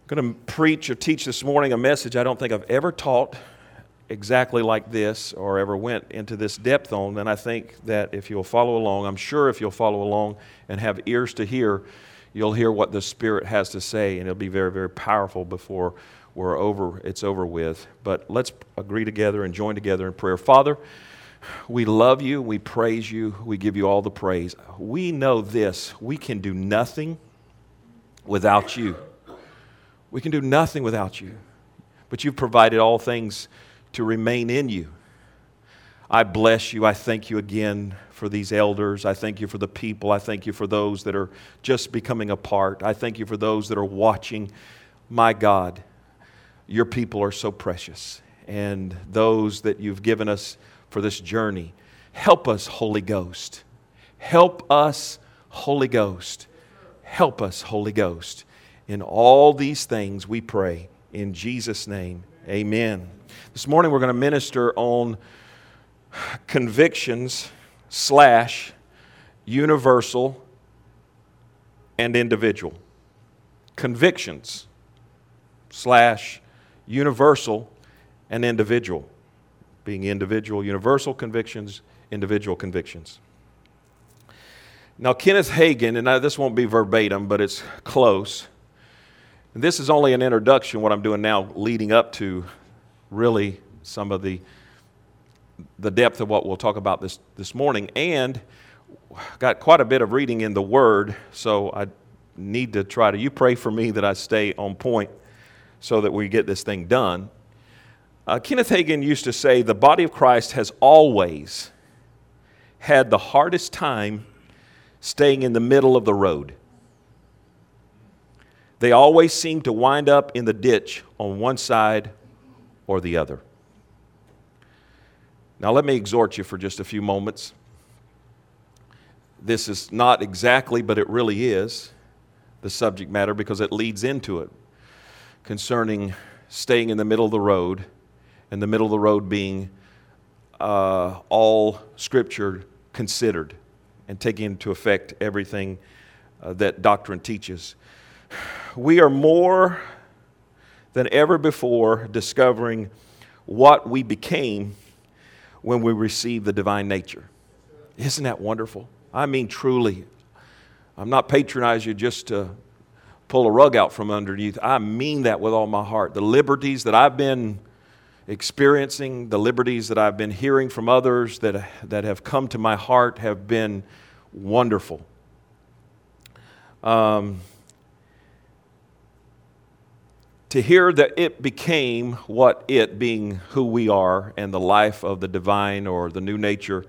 I'm going to preach or teach this morning a message I don't think I've ever taught exactly like this or ever went into this depth on. And I think that if you'll follow along, I'm sure if you'll follow along and have ears to hear, you'll hear what the Spirit has to say, and it'll be very, very powerful before it's over with. But let's agree together and join together in prayer. Father, we love you, we praise you, we give you all the praise. We know this, we can do nothing without you. We can do nothing without you, but you've provided all things to remain in you. I bless you. I thank you again for these elders. I thank you for the people. I thank you for those that are just becoming a part. I thank you for those that are watching. My God, your people are so precious, and those that you've given us for this journey. Help us, Holy Ghost. Help us, Holy Ghost. Help us, Holy Ghost. In all these things we pray. In Jesus' name, amen. This morning we're going to minister on convictions / universal and individual. Convictions / universal and individual. Being individual, universal convictions, individual convictions. Now, Kenneth Hagin, and this won't be verbatim, but it's close. And this is only an introduction, what I'm doing now, leading up to really some of the depth of what we'll talk about this morning. And got quite a bit of reading in the Word, so I need to try to, you pray for me that I stay on point so that we get this thing done. Kenneth Hagin used to say, the body of Christ has always had the hardest time staying in the middle of the road. They always seem to wind up in the ditch on one side or the other. Now let me exhort you for just a few moments. This is not exactly, but it really is, the subject matter because it leads into it concerning staying in the middle of the road, and the middle of the road being all Scripture considered and taking into effect everything that doctrine teaches. We are more than ever before discovering what we became when we received the divine nature. Isn't that wonderful? I mean, truly. I'm not patronizing you just to pull a rug out from underneath. I mean that with all my heart. The liberties that I've been experiencing, the liberties that I've been hearing from others that have come to my heart have been wonderful. To hear that it became what it being who we are and the life of the divine or the new nature,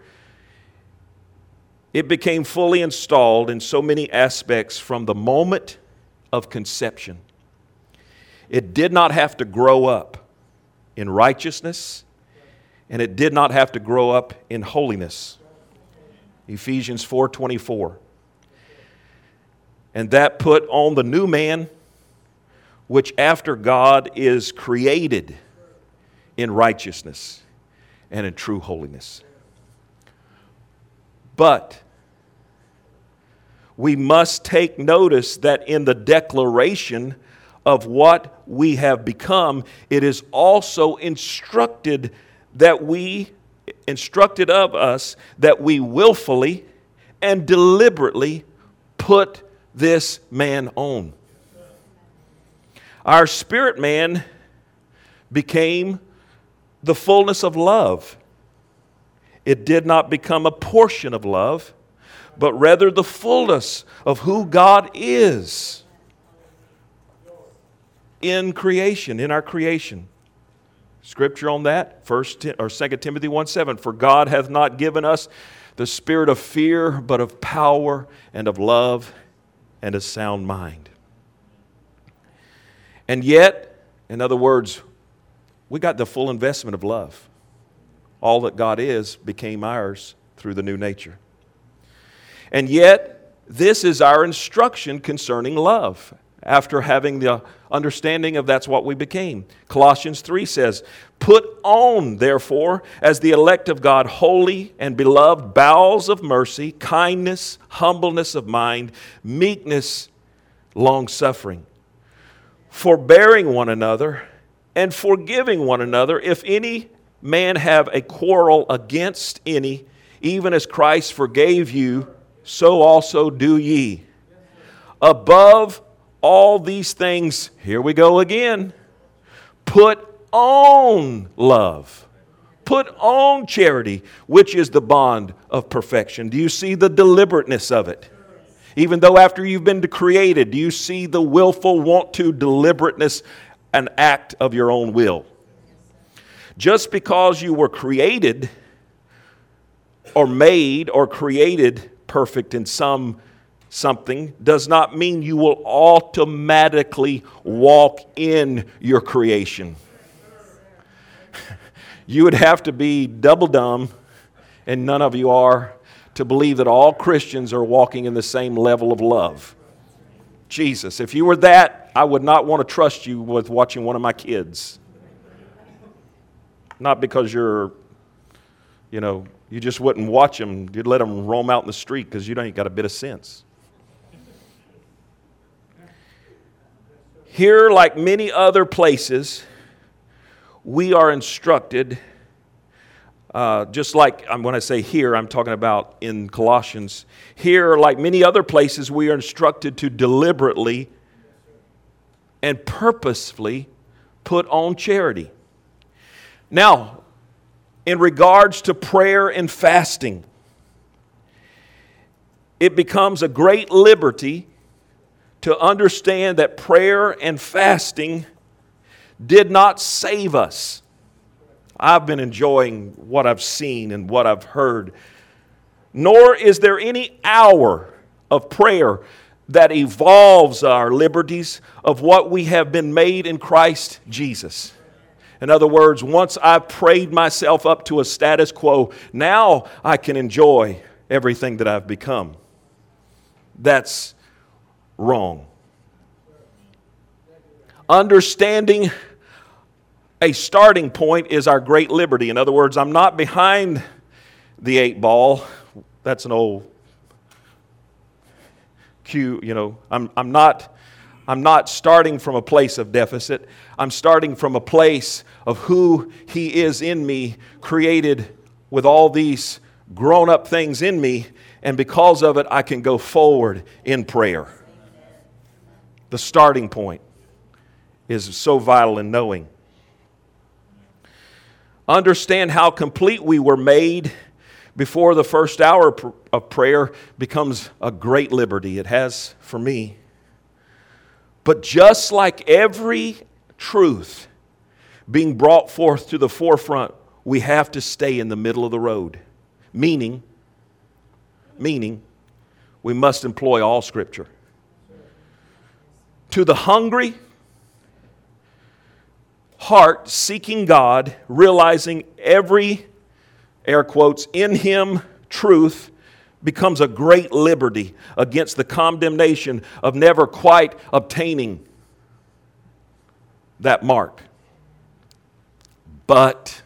it became fully installed in so many aspects from the moment of conception. It did not have to grow up in righteousness, and it did not have to grow up in holiness. Ephesians 4:24. And that put on the new man, which after God is created in righteousness and in true holiness. But we must take notice that in the declaration of what we have become, it is also instructed of us that we willfully and deliberately put this man on. Our spirit man became the fullness of love. It did not become a portion of love, but rather the fullness of who God is in creation, in our creation. Scripture on that, 2 Timothy 1:7, for God hath not given us the spirit of fear, but of power and of love and a sound mind. And yet, in other words, we got the full investment of love. All that God is became ours through the new nature. And yet, this is our instruction concerning love. After having the understanding of that's what we became. Colossians 3 says, put on, therefore, as the elect of God, holy and beloved, bowels of mercy, kindness, humbleness of mind, meekness, long-suffering, forbearing one another, and forgiving one another, if any man have a quarrel against any, even as Christ forgave you, so also do ye. Above all these things, here we go again, put on love. Put on charity, which is the bond of perfection. Do you see the deliberateness of it? Even though after you've been created, do you see the willful want to deliberateness, an act of your own will? Just because you were created or made or created perfect in something does not mean you will automatically walk in your creation. You would have to be double dumb, and none of you are, to believe that all Christians are walking in the same level of love. Jesus, if you were that, I would not want to trust you with watching one of my kids. Not because you just wouldn't watch them. You'd let them roam out in the street because you ain't got a bit of sense. Here, like many other places, we are instructed, just like when I say here, I'm talking about in Colossians. Here, like many other places, we are instructed to deliberately and purposefully put on charity. Now, in regards to prayer and fasting, it becomes a great liberty to understand that prayer and fasting did not save us. I've been enjoying what I've seen and what I've heard. Nor is there any hour of prayer that evolves our liberties of what we have been made in Christ Jesus. In other words, once I've prayed myself up to a status quo, now I can enjoy everything that I've become. That's wrong. Understanding a starting point is our great liberty. In other words, I'm not behind the 8 ball. That's an old cue, I'm not starting from a place of deficit. I'm starting from a place of who He is in me, created with all these grown-up things in me, and because of it, I can go forward in prayer. The starting point is so vital in knowing. Understand how complete we were made before the first hour of prayer becomes a great liberty. It has for me. But just like every truth being brought forth to the forefront, we have to stay in the middle of the road. Meaning, we must employ all Scripture. To the hungry heart seeking God, realizing every, air quotes, in Him truth becomes a great liberty against the condemnation of never quite obtaining that mark. But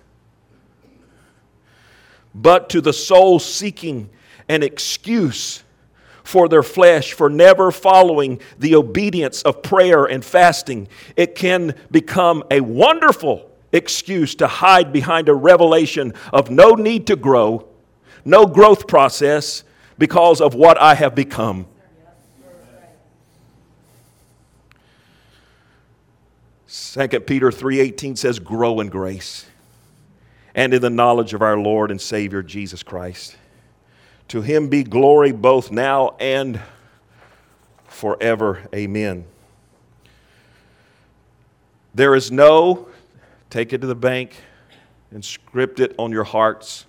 to the soul seeking an excuse for their flesh for never following the obedience of prayer and fasting, it can become a wonderful excuse to hide behind a revelation of no need to grow, no growth process because of what I have become. 2 Peter 3:18 says, grow in grace and in the knowledge of our Lord and Savior Jesus Christ. To Him be glory both now and forever. Amen. There is no, take it to the bank and script it on your hearts.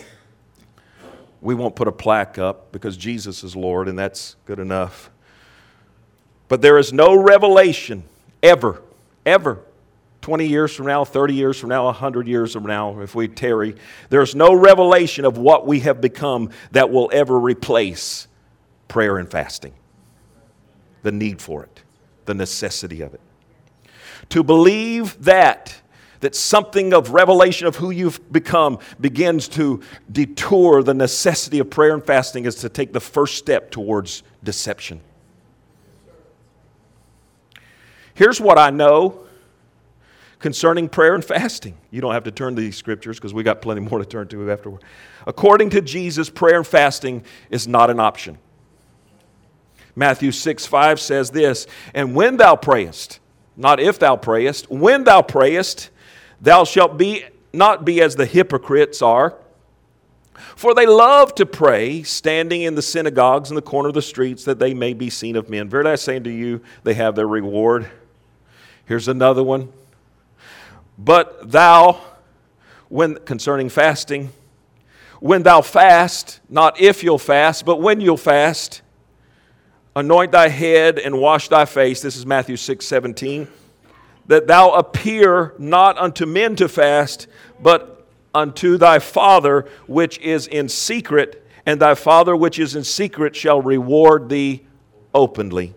We won't put a plaque up because Jesus is Lord, and that's good enough. But there is no revelation ever, 20 years from now, 30 years from now, 100 years from now, if we tarry, there's no revelation of what we have become that will ever replace prayer and fasting. The need for it, the necessity of it. To believe that something of revelation of who you've become begins to detour the necessity of prayer and fasting is to take the first step towards deception. Here's what I know concerning prayer and fasting. You don't have to turn to these scriptures because we got plenty more to turn to afterward. According to Jesus, prayer and fasting is not an option. Matthew 6:5 says this, and when thou prayest, not if thou prayest, when thou prayest, thou shalt not be as the hypocrites are, for they love to pray, standing in the synagogues and the corner of the streets, that they may be seen of men. Verily I say unto you, they have their reward. Here's another one. But thou, concerning fasting, when thou fast, not if you'll fast, but when you'll fast, anoint thy head and wash thy face. This is Matthew 6:17. That thou appear not unto men to fast, but unto thy Father which is in secret, and thy Father which is in secret shall reward thee openly.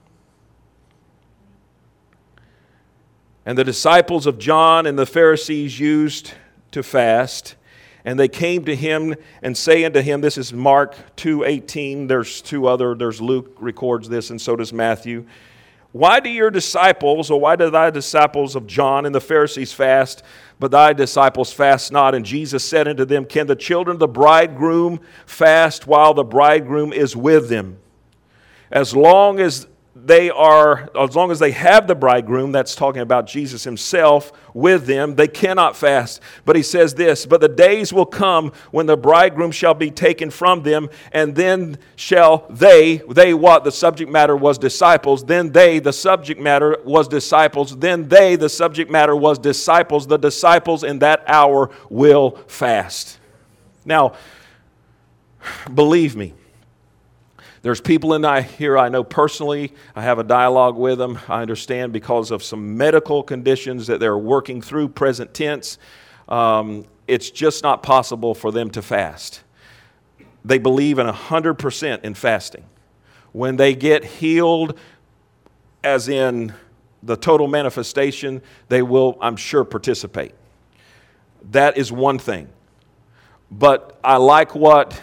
And the disciples of John and the Pharisees used to fast, and they came to him and say unto him, this is Mark 2:18, there's Luke records this, and so does Matthew. Why do your disciples, or why do thy disciples of John and the Pharisees fast, but thy disciples fast not? And Jesus said unto them, can the children of the bridegroom fast while the bridegroom is with them? As long as they have the bridegroom, that's talking about Jesus himself, with them, they cannot fast. But he says this, but the days will come when the bridegroom shall be taken from them, and then shall they what? The subject matter was disciples. Then they, the subject matter was disciples. Then they, the subject matter was disciples. The disciples in that hour will fast. Now, believe me, there's people in here I know personally. I have a dialogue with them. I understand because of some medical conditions that they're working through, present tense. It's just not possible for them to fast. They believe in 100% in fasting. When they get healed, as in the total manifestation, they will, I'm sure, participate. That is one thing. But I like what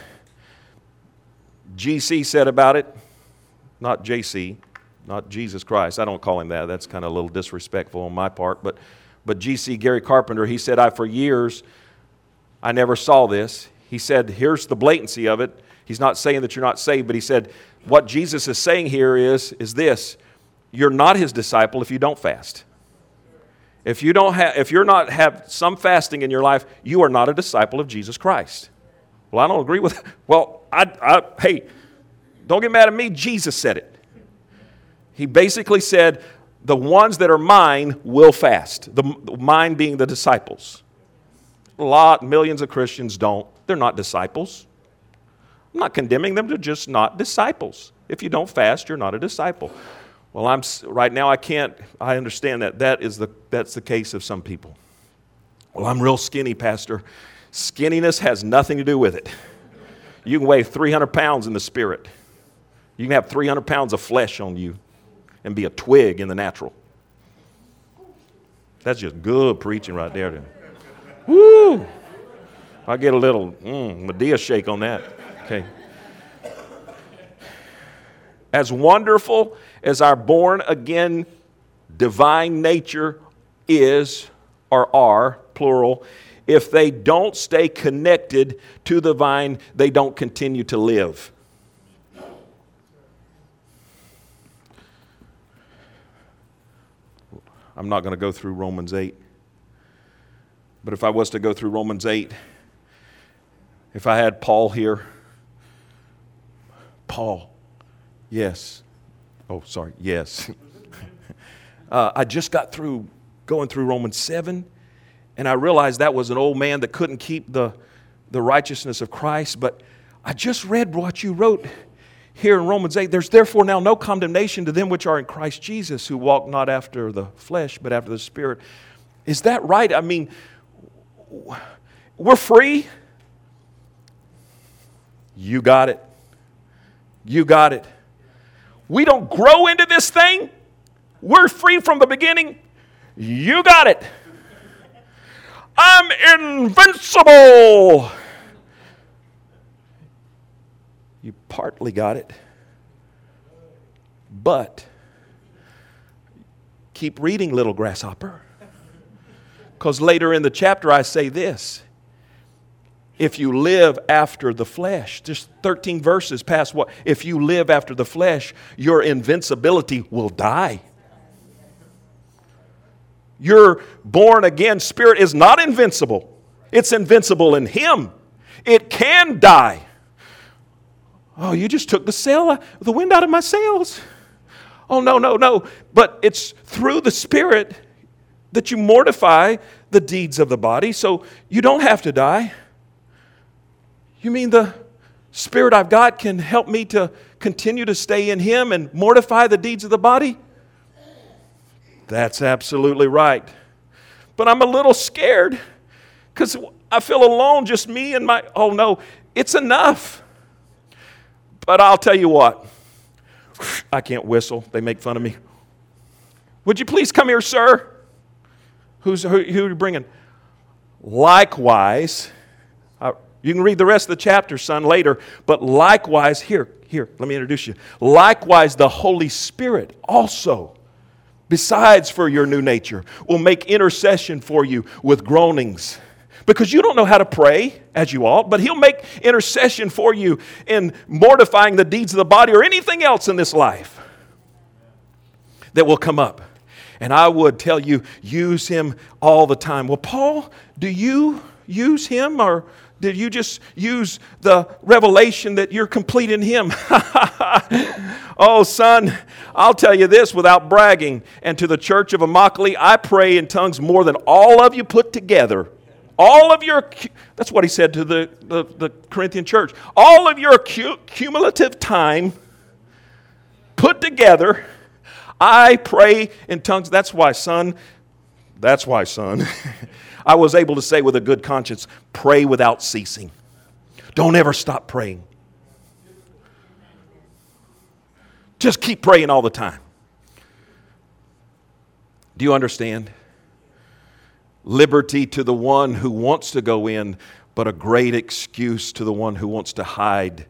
GC said about it, not JC, not Jesus Christ. I don't call him that. That's kind of a little disrespectful on my part. But GC, Gary Carpenter, he said, for years, I never saw this. He said, here's the blatancy of it. He's not saying that you're not saved, but he said, what Jesus is saying here is this. You're not his disciple if you don't fast. If you're not have some fasting in your life, you are not a disciple of Jesus Christ. Well, I don't agree with that. Well, hey, don't get mad at me. Jesus said it. He basically said, the ones that are mine will fast. The mine being the disciples. Millions of Christians don't. They're not disciples. I'm not condemning them. They're just not disciples. If you don't fast, you're not a disciple. Well, right now I understand that. That's the case of some people. Well, I'm real skinny, Pastor. Skinniness has nothing to do with it. You can weigh 300 pounds in the spirit. You can have 300 pounds of flesh on you and be a twig in the natural. That's just good preaching right there. Then. Woo! I get a little Medea shake on that. Okay. As wonderful as our born-again divine nature is, or are, plural, if they don't stay connected to the vine, they don't continue to live. I'm not going to go through Romans 8. But if I was to go through Romans 8, if I had Paul here, Paul, yes. Oh, sorry, yes. I just got through going through Romans 7. And I realized that was an old man that couldn't keep the righteousness of Christ. But I just read what you wrote here in Romans 8. There's therefore now no condemnation to them which are in Christ Jesus, who walk not after the flesh, but after the Spirit. Is that right? I mean, we're free. You got it. You got it. We don't grow into this thing. We're free from the beginning. You got it. I'm invincible. You partly got it. But Keep reading, little grasshopper. Because later in the chapter I say this. If you live after the flesh, just 13 verses past what? If you live after the flesh, your invincibility will die. Your born again spirit is not invincible. It's invincible in Him. It can die. Oh, you just took the wind out of my sails. Oh, no. But it's through the Spirit that you mortify the deeds of the body, so you don't have to die. You mean the Spirit I've got can help me to continue to stay in Him and mortify the deeds of the body? That's absolutely right. But I'm a little scared because I feel alone, just me and my... Oh, no, it's enough. But I'll tell you what. I can't whistle. They make fun of me. Would you please come here, sir? Who are you bringing? Likewise... You can read the rest of the chapter, son, later. But likewise, here, let me introduce you. Likewise, the Holy Spirit also, besides for your new nature, will make intercession for you with groanings. Because you don't know how to pray as you ought, but He'll make intercession for you in mortifying the deeds of the body or anything else in this life that will come up. And I would tell you, use Him all the time. Well, Paul, do you use Him, or did you just use the revelation that you're complete in Him? Oh, son, I'll tell you this without bragging. And to the church of Immokalee, I pray in tongues more than all of you put together. All of your, that's what he said to the Corinthian church. All of your cumulative time put together, I pray in tongues. That's why, son, I was able to say with a good conscience, pray without ceasing. Don't ever stop praying. Just keep praying all the time. Do you understand? Liberty to the one who wants to go in, but a great excuse to the one who wants to hide.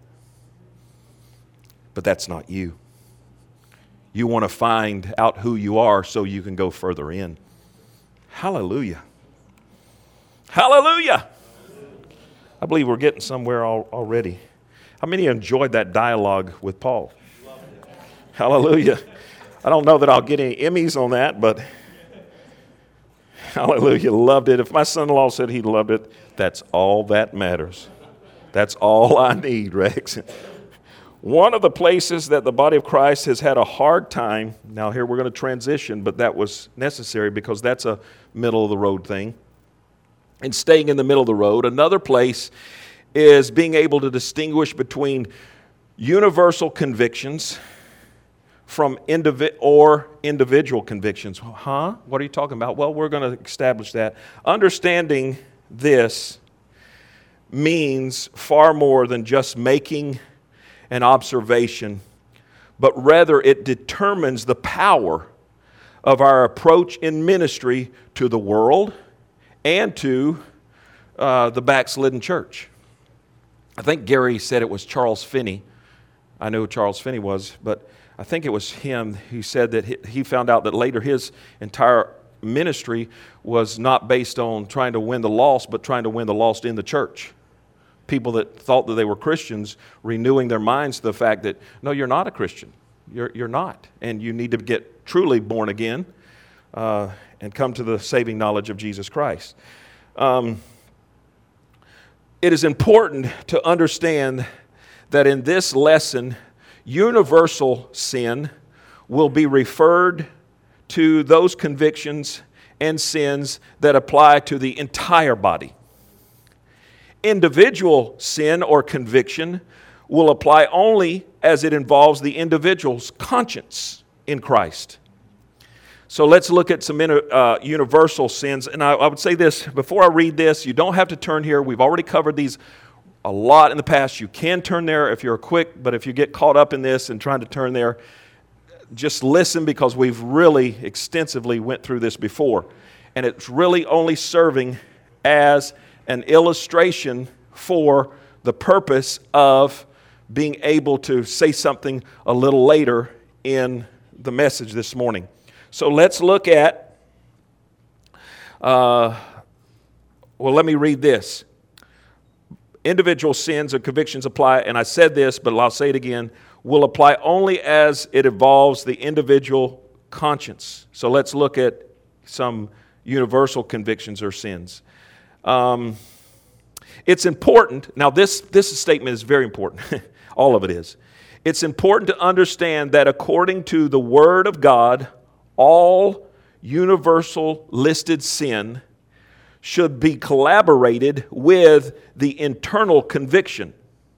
But that's not you. You want to find out who you are so you can go further in. Hallelujah. Hallelujah. I believe we're getting somewhere already. How many enjoyed that dialogue with Paul? Hallelujah. I don't know that I'll get any Emmys on that, but hallelujah, loved it. If my son-in-law said he loved it, that's all that matters. That's all I need, Rex. One of the places that the body of Christ has had a hard time, now here we're going to transition, but that was necessary because that's a middle-of-the-road thing. And staying in the middle of the road. Another place is being able to distinguish between universal convictions from individual convictions. Huh? What are you talking about? Well, we're going to establish that. Understanding this means far more than just making an observation, but rather it determines the power of our approach in ministry to the world and to the backslidden church. I think Gary said it was Charles Finney. I know who Charles Finney was, but I think it was him who said that he found out that later his entire ministry was not based on trying to win the lost, but trying to win the lost in the church. People that thought that they were Christians renewing their minds to the fact that, no, you're not a Christian. You're not. And you need to get truly born again and come to the saving knowledge of Jesus Christ. It is important to understand that in this lesson, universal sin will be referred to those convictions and sins that apply to the entire body. Individual sin or conviction will apply only as it involves the individual's conscience in Christ. So let's look at some universal sins. And I would say this, before I read this, you don't have to turn here. We've already covered these a lot in the past. You can turn there if you're quick, but if you get caught up in this and trying to turn there, just listen because we've really extensively went through this before. And it's really only serving as an illustration for the purpose of being able to say something a little later in the message this morning. So let's look at, let me read this. Individual sins and convictions apply, and I said this, but I'll say it again, will apply only as it involves the individual conscience. So let's look at some universal convictions or sins. It's important, now this statement is very important, all of it is. It's important to understand that according to the Word of God, all universal listed sin should be collaborated with the internal conviction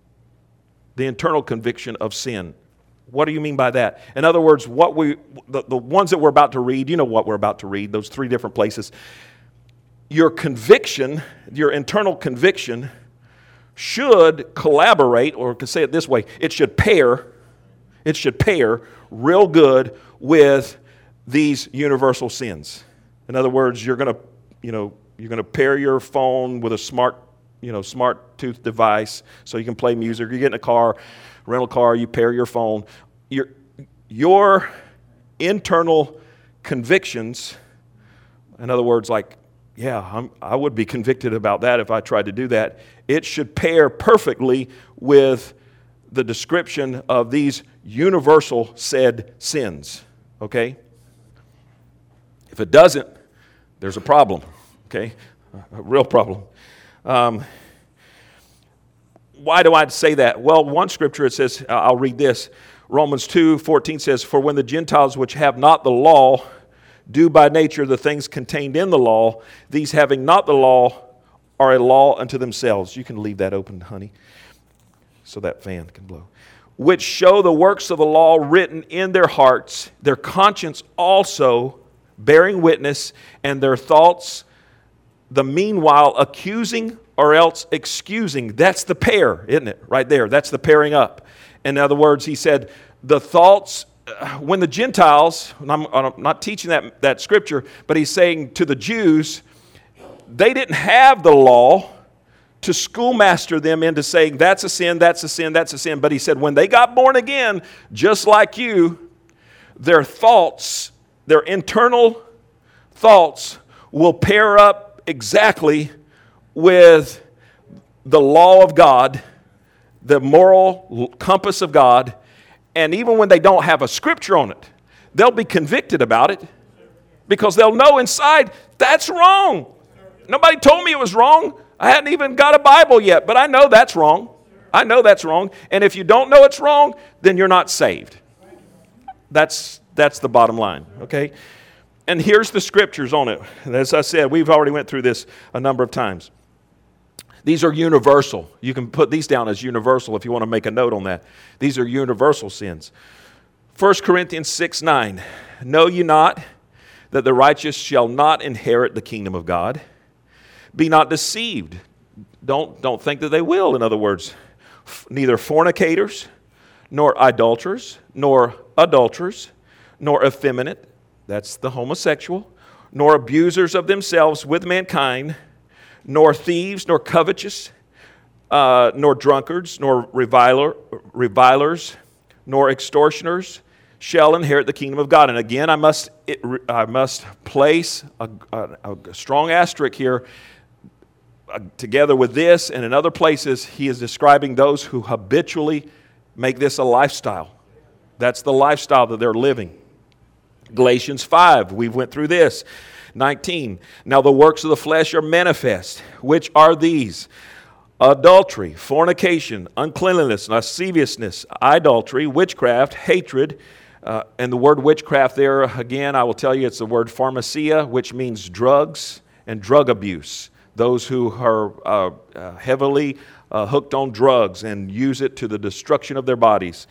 of sin. What do you mean by that? In other words, the ones that we're about to read, you know what we're about to read, those three different places. Your conviction, your internal conviction, should collaborate, or to say it this way, it should pair real good with these universal sins. In other words, you're going to pair your phone with a smart tooth device so you can play music. You get in a car, rental car, you pair your phone. Your internal convictions, in other words, like, yeah, I would be convicted about that if I tried to do that. It should pair perfectly with the description of these universal said sins, okay? If it doesn't, there's a problem, okay? A real problem. Why do I say that? Well, one scripture, it says, I'll read this. Romans 2:14 says, "For when the Gentiles which have not the law do by nature the things contained in the law, these having not the law are a law unto themselves." You can leave that open, honey, so that fan can blow. "Which show the works of the law written in their hearts, their conscience also bearing witness, and their thoughts the meanwhile accusing or else excusing." That's the pair, isn't it? Right there. That's the pairing up. In other words, he said, the thoughts, when the Gentiles, and I'm not teaching that scripture, but he's saying to the Jews, they didn't have the law to schoolmaster them into saying, that's a sin, that's a sin, that's a sin. But he said, when they got born again, just like you, their thoughts, their internal thoughts will pair up exactly with the law of God, the moral compass of God, and even when they don't have a scripture on it, they'll be convicted about it because they'll know inside, that's wrong. Nobody told me it was wrong. I hadn't even got a Bible yet, but I know that's wrong. I know that's wrong. And if you don't know it's wrong, then you're not saved. That's the bottom line, okay? And here's the scriptures on it. And as I said, we've already went through this a number of times. These are universal. You can put these down as universal if you want to make a note on that. These are universal sins. 1 Corinthians 6:9. "Know ye not that the righteous shall not inherit the kingdom of God? Be not deceived." Don't think that they will, in other words. "Neither fornicators, nor idolaters, nor adulterers, nor effeminate," that's the homosexual, "nor abusers of themselves with mankind, nor thieves, nor covetous, nor drunkards, nor revilers, nor extortioners shall inherit the kingdom of God." And again, I must place a strong asterisk here. Together with this and in other places, he is describing those who habitually make this a lifestyle. That's the lifestyle that they're living. Galatians 5, we went through this. 19, "Now the works of the flesh are manifest, which are these: adultery, fornication, uncleanness, lasciviousness, idolatry, witchcraft, hatred." And the word witchcraft there, again, I will tell you, it's the word pharmacia, which means drugs and drug abuse. Those who are heavily hooked on drugs and use it to the destruction of their bodies.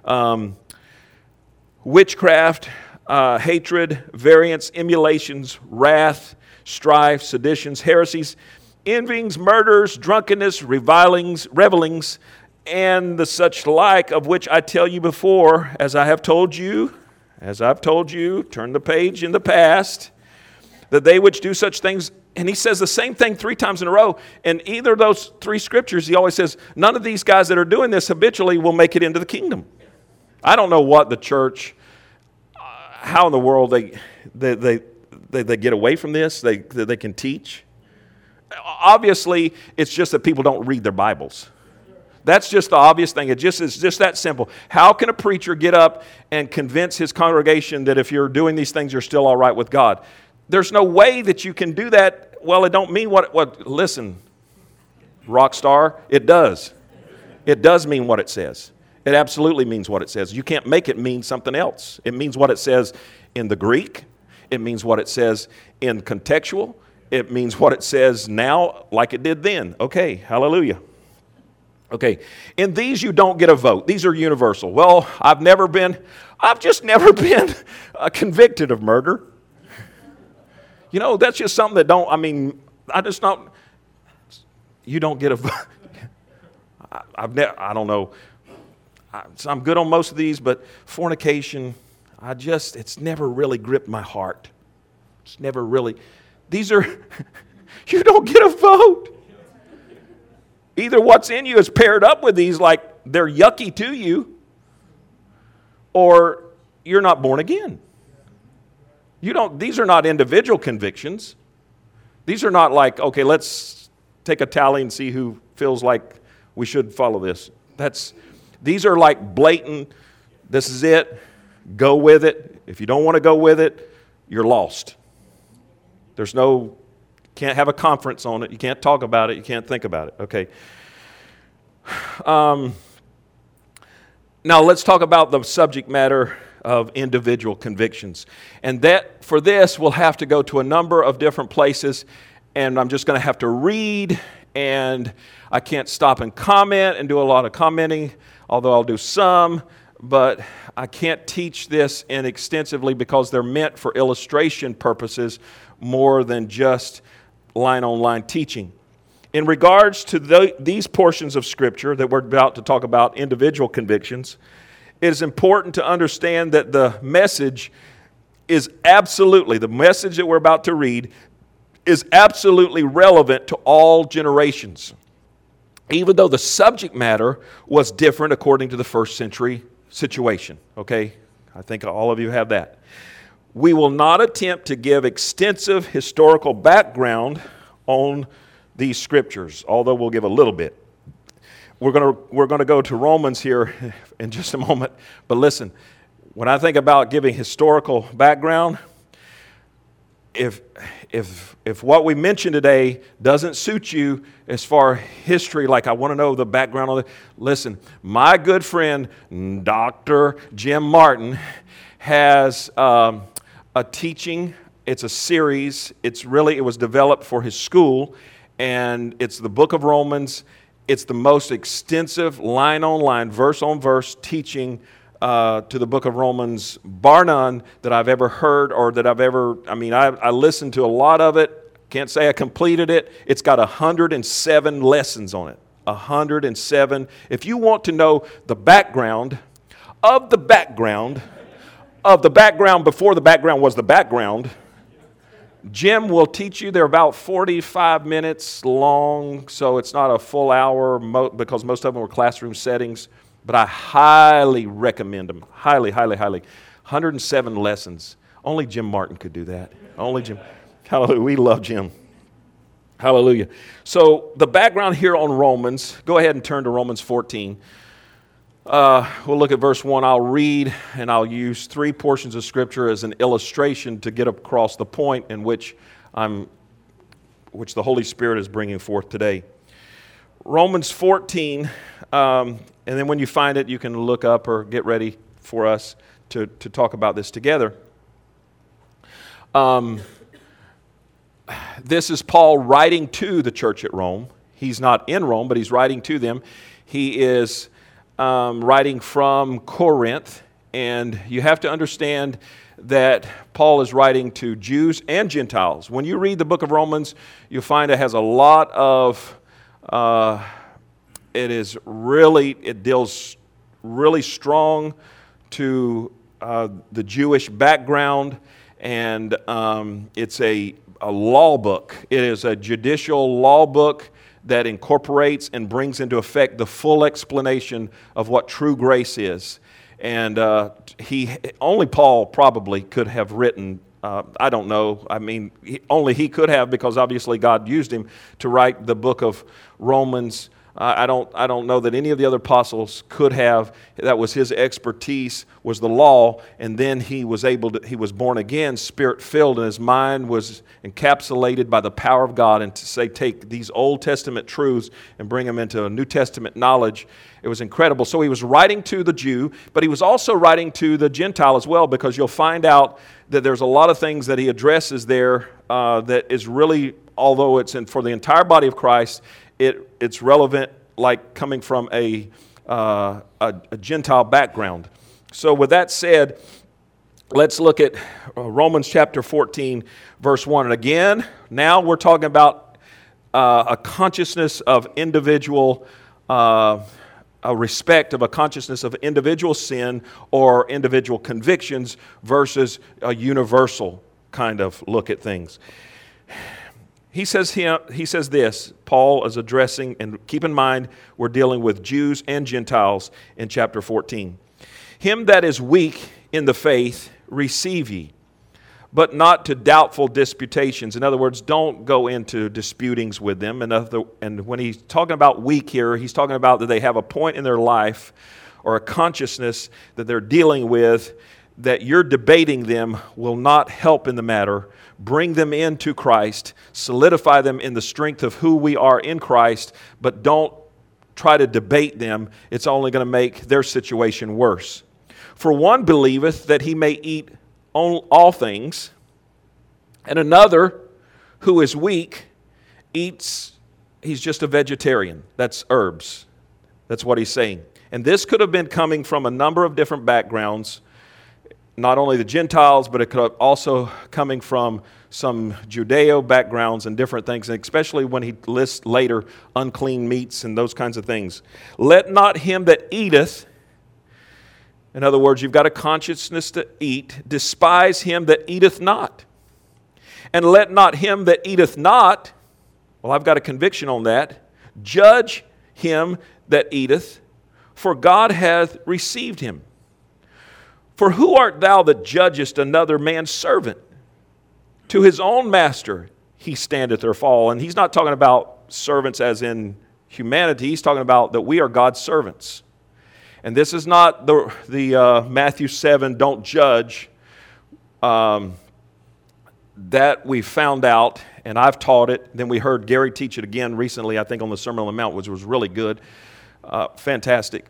Witchcraft, hatred, variance, emulations, wrath, strife, seditions, heresies, envyings, murders, drunkenness, revilings, and the such like, of which I tell you before, as I've told you, turn the page in the past, that they which do such things. And he says the same thing 3 times in a row. In either of those 3 scriptures, he always says, none of these guys that are doing this habitually will make it into the kingdom. I don't know what the church, how in the world they get away from this, they can teach. Obviously, it's just that people don't read their Bibles. That's just the obvious thing. It's just that simple. How can a preacher get up and convince his congregation that if you're doing these things, you're still all right with God? There's no way that you can do that. Well, it don't mean what listen, rock star, it does. It does mean what it says. It absolutely means what it says. You can't make it mean something else. It means what it says in the Greek. It means what it says in contextual. It means what it says now like it did then. Okay, hallelujah. Okay, in these you don't get a vote. These are universal. Well, I've just never been convicted of murder. You know, that's just something that you don't get a vote. I don't know. I'm good on most of these, but fornication, it's never really gripped my heart. It's never really, you don't get a vote. Either what's in you is paired up with these like they're yucky to you, or you're not born again. These are not individual convictions. These are not like, okay, let's take a tally and see who feels like we should follow this. These are like blatant, this is it, go with it. If you don't want to go with it, you're lost. Can't have a conference on it. You can't talk about it. You can't think about it. Okay. Now let's talk about the subject matter of individual convictions. And that for this, we'll have to go to a number of different places, and I'm just going to have to read, and I can't stop and comment and do a lot of commenting, although I'll do some, but I can't teach this extensively because they're meant for illustration purposes more than just line-on-line teaching. In regards to these portions of Scripture that we're about to talk about, individual convictions, it is important to understand that the message that we're about to read is absolutely relevant to all generations, even though the subject matter was different according to the first century situation. Okay? I think all of you have that. We will not attempt to give extensive historical background on these scriptures, although we'll give a little bit. We're going to go to Romans here in just a moment. But listen, when I think about giving historical background, if what we mentioned today doesn't suit you as far as history, like I want to know the background of it, listen, my good friend Dr. Jim Martin has a teaching. It's a series. It was developed for his school, and it's the book of Romans. It's the most extensive line-on-line, verse-on-verse teaching to the book of Romans, bar none, that I've ever heard or that I listened to a lot of it. Can't say I completed it. It's got 107 lessons on it. 107. If you want to know the background of the background before the background was the background, Jim will teach you. They're about 45 minutes long, so it's not a full hour because most of them were classroom settings. But I highly recommend them. Highly, highly, highly. 107 lessons. Only Jim Martin could do that. Only Jim. Hallelujah. We love Jim. Hallelujah. So the background here on Romans, go ahead and turn to Romans 14. We'll look at verse 1. I'll read, and I'll use 3 portions of Scripture as an illustration to get across the point in which the Holy Spirit is bringing forth today. Romans 14, and then when you find it, you can look up or get ready for us to talk about this together. This is Paul writing to the church at Rome. He's not in Rome, but he's writing to them. He is writing from Corinth, and you have to understand that Paul is writing to Jews and Gentiles. When you read the book of Romans, you'll find it has a lot of, it deals really strong to the Jewish background, and it's a law book. It is a judicial law book that incorporates and brings into effect the full explanation of what true grace is. And only Paul probably could have written, I don't know, I mean, only he could have, because obviously God used him to write the book of Romans. I don't know that any of the other apostles could have. That was his expertise, was the law, and then he was born again, Spirit-filled, and his mind was encapsulated by the power of God, and to say, take these Old Testament truths and bring them into a New Testament knowledge, it was incredible. So he was writing to the Jew, but he was also writing to the Gentile as well, because you'll find out that there's a lot of things that he addresses there that is really, although it's for the entire body of Christ, it's relevant, like coming from a Gentile background. So with that said, let's look at Romans chapter 14, verse 1. And again, now we're talking about a consciousness of individual, a respect of a consciousness of individual sin or individual convictions versus a universal kind of look at things. He says this, Paul is addressing, and keep in mind, we're dealing with Jews and Gentiles in chapter 14. Him that is weak in the faith, receive ye, but not to doubtful disputations. In other words, don't go into disputings with them. And when he's talking about weak here, he's talking about that they have a point in their life or a consciousness that they're dealing with that you're debating them will not help in the matter. Bring them into Christ, solidify them in the strength of who we are in Christ, but don't try to debate them. It's only going to make their situation worse. For one believeth that he may eat all things, and another who is weak he's just a vegetarian. That's herbs. That's what he's saying. And this could have been coming from a number of different backgrounds, not only the Gentiles, but it could have also coming from some Judeo backgrounds and different things, and especially when he lists later unclean meats and those kinds of things. Let not him that eateth, in other words, you've got a consciousness to eat, despise him that eateth not. And let not him that eateth not, well, I've got a conviction on that, judge him that eateth, for God hath received him. For who art thou that judgest another man's servant? To his own master he standeth or fall. And he's not talking about servants as in humanity. He's talking about that we are God's servants. And this is not the Matthew 7, don't judge. That we found out, and I've taught it. Then we heard Gary teach it again recently, I think on the Sermon on the Mount, which was really good. Fantastic.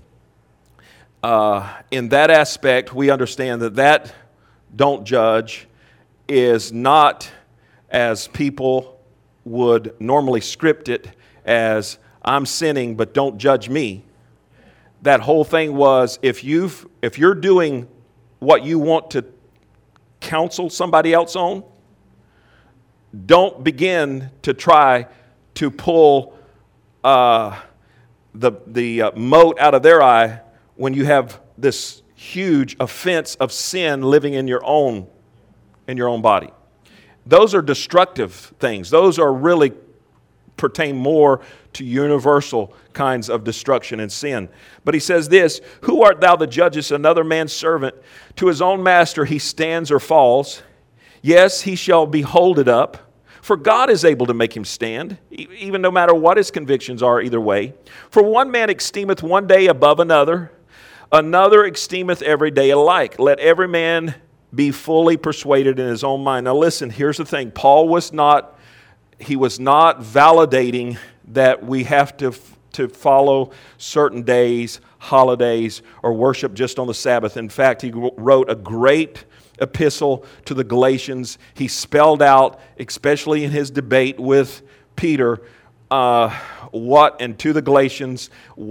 In that aspect, we understand that don't judge is not as people would normally script it as I'm sinning, but don't judge me. That whole thing was if you're doing what you want to counsel somebody else on, don't begin to try to pull the mote out of their eye when you have this huge offense of sin living in your own body. Those are destructive things. Those are really pertain more to universal kinds of destruction and sin. But he says this, who art thou that judgest another man's servant? To his own master he stands or falls. Yes, he shall be holded up. For God is able to make him stand, even no matter what his convictions are either way. For one man esteemeth one day above another, another esteemeth every day alike. Let every man be fully persuaded in his own mind. Now listen, here's the thing. Paul was not validating that we have to follow certain days, holidays, or worship just on the Sabbath. In fact, he wrote a great epistle to the Galatians. He spelled out, especially in his debate with Peter, and to the Galatians,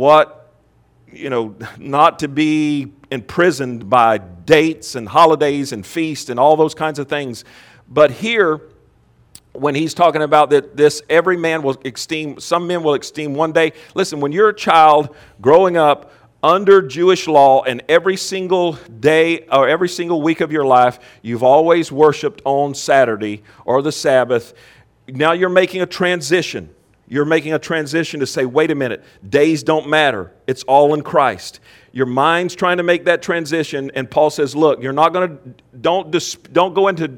not to be imprisoned by dates and holidays and feasts and all those kinds of things. But here, when he's talking about that every man will esteem, some men will esteem one day. Listen, when you're a child growing up under Jewish law and every single day or every single week of your life, you've always worshiped on Saturday or the Sabbath. Now you're making a transition. You're making a transition to say, wait a minute, days don't matter. It's all in Christ. Your mind's trying to make that transition, and Paul says, look, you're not going to, don't go into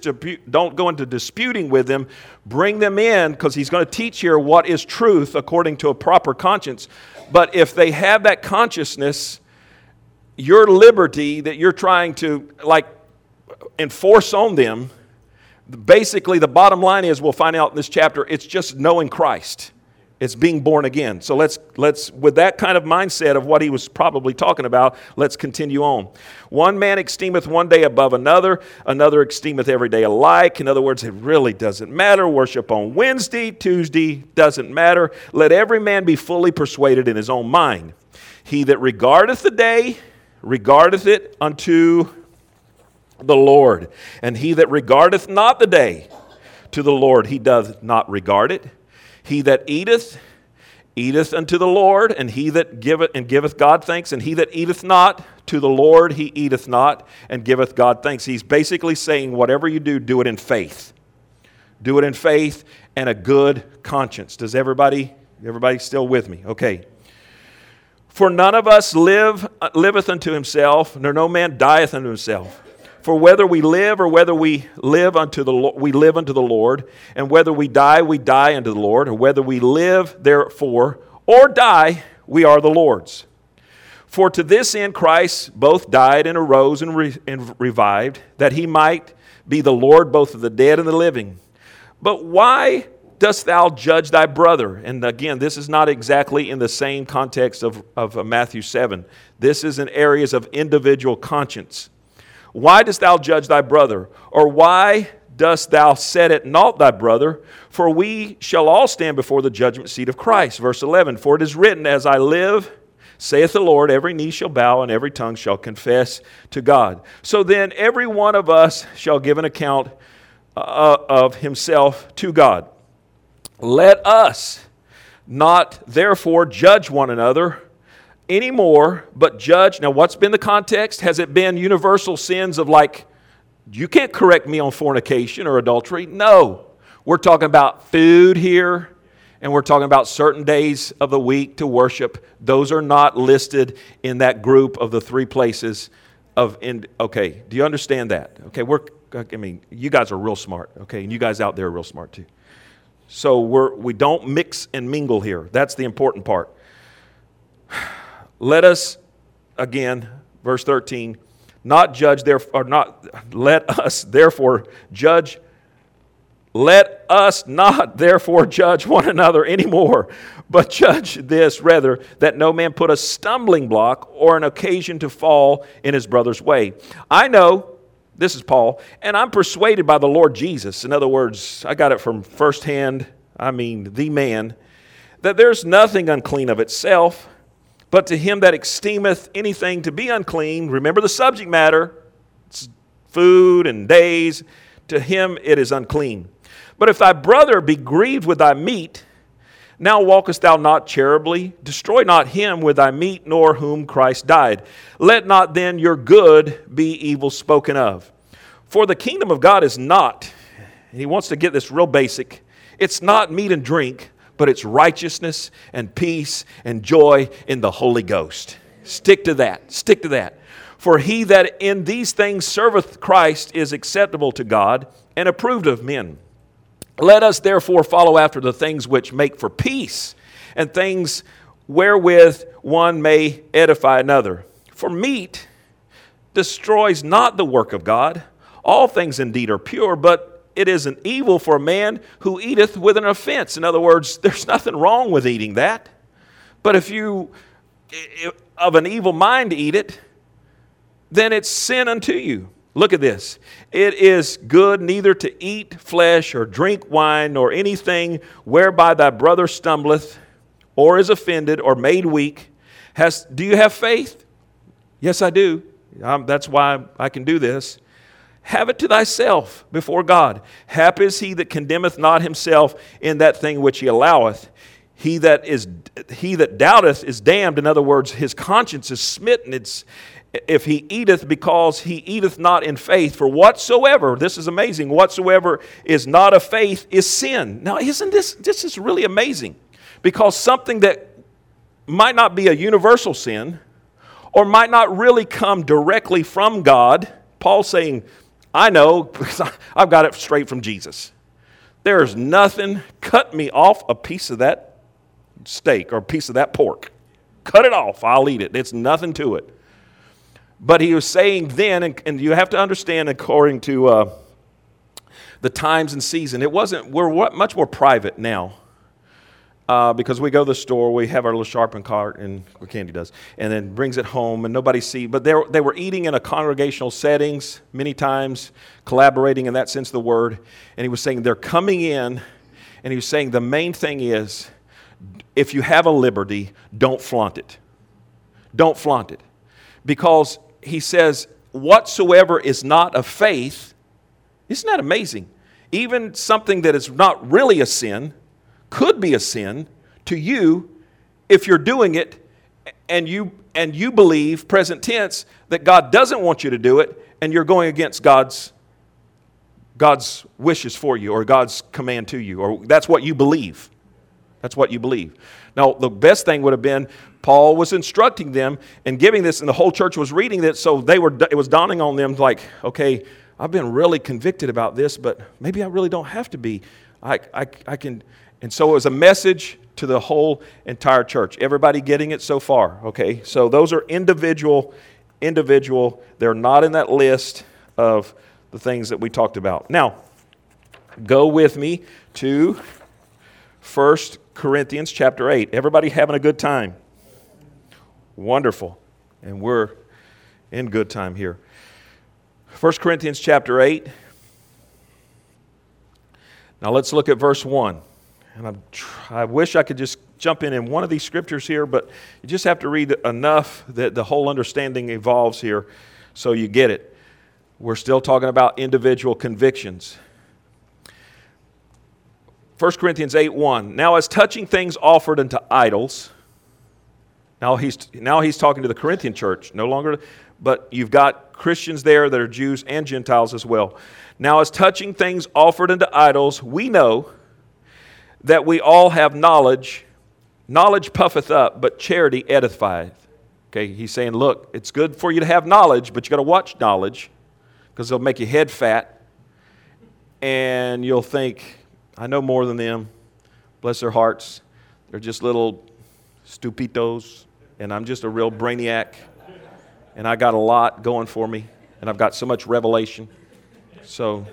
disputing with them. Bring them in, because he's going to teach here what is truth according to a proper conscience. But if they have that consciousness, your liberty that you're trying to enforce on them, basically the bottom line is, we'll find out in this chapter, it's just knowing Christ. It's being born again. So let's with that kind of mindset of what he was probably talking about, let's continue on. One man esteemeth one day above another, another esteemeth every day alike. In other words, it really doesn't matter. Worship on Wednesday, Tuesday, doesn't matter. Let every man be fully persuaded in his own mind. He that regardeth the day, regardeth it unto the Lord. And he that regardeth not the day, to the Lord he doth not regard it. He that eateth, eateth unto the Lord, and he that giveth and giveth God thanks, and he that eateth not, to the Lord he eateth not, and giveth God thanks. He's basically saying, whatever you do, do it in faith. Do it in faith and a good conscience. Does everybody still with me? Okay. For none of us liveth unto himself, nor no man dieth unto himself. For whether we live or whether we live unto the Lord, and whether we die unto the Lord, or whether we live therefore or die, we are the Lord's. For to this end Christ both died and arose and revived, that he might be the Lord both of the dead and the living. But why dost thou judge thy brother? And again, this is not exactly in the same context of Matthew 7. This is in areas of individual conscience. Why dost thou judge thy brother? Or why dost thou set at naught thy brother? For we shall all stand before the judgment seat of Christ. Verse 11, for it is written, as I live, saith the Lord, every knee shall bow and every tongue shall confess to God. So then every one of us shall give an account of himself to God. Let us not therefore judge one another anymore, but judge. Now, what's been the context? Has it been universal sins of you can't correct me on fornication or adultery? No. We're talking about food here, and we're talking about certain days of the week to worship. Those are not listed in that group of the three places okay, do you understand that? Okay, you guys are real smart, okay, and you guys out there are real smart too. So we don't mix and mingle here. That's the important part. Let us, again, verse 13, let us not therefore judge one another anymore, but judge this rather, that no man put a stumbling block or an occasion to fall in his brother's way. I know, this is Paul, and I'm persuaded by the Lord Jesus. In other words, I got it from firsthand, the man, that there's nothing unclean of itself, but to him that esteemeth anything to be unclean, remember the subject matter, it's food and days, to him it is unclean. But if thy brother be grieved with thy meat, now walkest thou not charitably? Destroy not him with thy meat, nor whom Christ died. Let not then your good be evil spoken of. For the kingdom of God is not, and he wants to get this real basic, it's not meat and drink, but it's righteousness and peace and joy in the Holy Ghost. Stick to that. Stick to that. For he that in these things serveth Christ is acceptable to God and approved of men. Let us therefore follow after the things which make for peace, and things wherewith one may edify another. For meat destroys not the work of God. All things indeed are pure, but it is an evil for a man who eateth with an offense. In other words, there's nothing wrong with eating that. But if you of an evil mind eat it, then it's sin unto you. Look at this. It is good neither to eat flesh or drink wine nor anything whereby thy brother stumbleth or is offended or made weak. Do you have faith? Yes, I do. That's why I can do this. Have it to thyself before God. Happy is he that condemneth not himself in that thing which he alloweth. He that doubteth is damned. In other words, his conscience is smitten. If he eateth, because he eateth not in faith. For whatsoever, this is amazing, whatsoever is not of faith is sin. Now, isn't this is really amazing? Because something that might not be a universal sin, or might not really come directly from God. Paul's saying, I know, because I've got it straight from Jesus. There's nothing, cut me off a piece of that steak or a piece of that pork. Cut it off, I'll eat it. It's nothing to it. But he was saying then, and you have to understand according to the times and season, we're much more private now. Because we go to the store, we have our little sharpened cart, and Candy does, and then brings it home, and nobody sees. But they were eating in a congregational settings many times, collaborating in that sense of the word. And he was saying they're coming in, and he was saying the main thing is, if you have a liberty, don't flaunt it. Don't flaunt it. Because he says, whatsoever is not of faith, isn't that amazing? Even something that is not really a sin could be a sin to you if you're doing it and you believe, present tense, that God doesn't want you to do it, and you're going against God's wishes for you, or God's command to you, or that's what you believe. That's what you believe. Now, the best thing would have been Paul was instructing them and giving this, and the whole church was reading it, so it was dawning on them like, okay, I've been really convicted about this, but maybe I really don't have to be. I can. And so it was a message to the whole entire church. Everybody getting it so far, okay? So those are individual. They're not in that list of the things that we talked about. Now, go with me to 1 Corinthians chapter 8. Everybody having a good time? Wonderful. And we're in good time here. 1 Corinthians chapter 8. Now let's look at verse 1. And I wish I could just jump in one of these scriptures here, but you just have to read enough that the whole understanding evolves here so you get it. We're still talking about individual convictions. 1 Corinthians 8:1. Now as touching things offered unto idols, now he's talking to the Corinthian church, no longer, but you've got Christians there that are Jews and Gentiles as well. Now as touching things offered unto idols, we know that we all have knowledge. Knowledge puffeth up, but charity edifieth. Okay, he's saying, look, it's good for you to have knowledge, but you got to watch knowledge because it'll make your head fat. And you'll think, I know more than them. Bless their hearts. They're just little stupitos, and I'm just a real brainiac. And I got a lot going for me, and I've got so much revelation. So,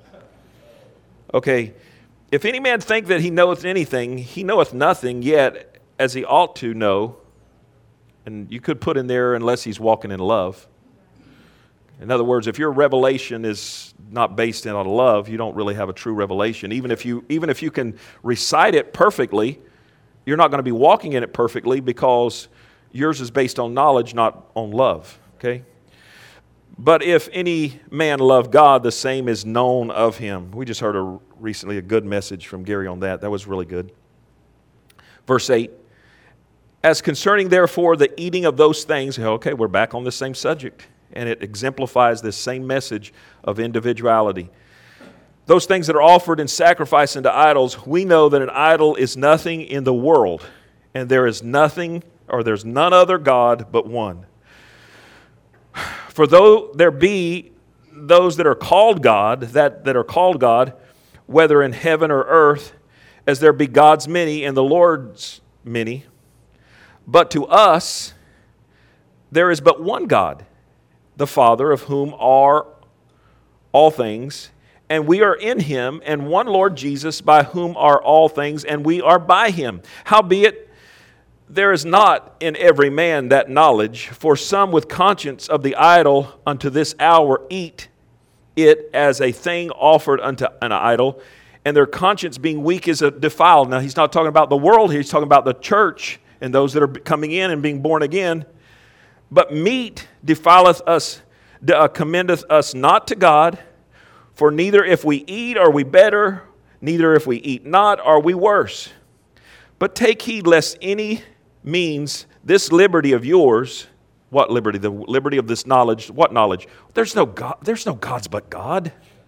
okay. If any man think that he knoweth anything, he knoweth nothing, yet as he ought to know. And you could put in there, unless he's walking in love. In other words, if your revelation is not based on love, you don't really have a true revelation. Even if you can recite it perfectly, you're not going to be walking in it perfectly because yours is based on knowledge, not on love. Okay? But if any man love God, the same is known of him. We just heard recently a good message from Gary on that. That was really good. Verse 8. As concerning, therefore, the eating of those things, okay, we're back on the same subject. And it exemplifies this same message of individuality. Those things that are offered in sacrifice unto idols, we know that an idol is nothing in the world. And there's none other God but one. For though there be those that are called God, that are called God, whether in heaven or earth, as there be gods many and the Lord's many, but to us there is but one God, the Father, of whom are all things, and we are in him, and one Lord Jesus, by whom are all things, and we are by him. Howbeit, there is not in every man that knowledge, for some with conscience of the idol unto this hour eat it as a thing offered unto an idol, and their conscience being weak is defiled. Now, he's not talking about the world here, he's talking about the church and those that are coming in and being born again. But meat defileth us, commendeth us not to God, for neither if we eat are we better, neither if we eat not are we worse. But take heed lest any means this liberty of yours, what liberty? The liberty of this knowledge. What knowledge? There's no God. There's no gods but God.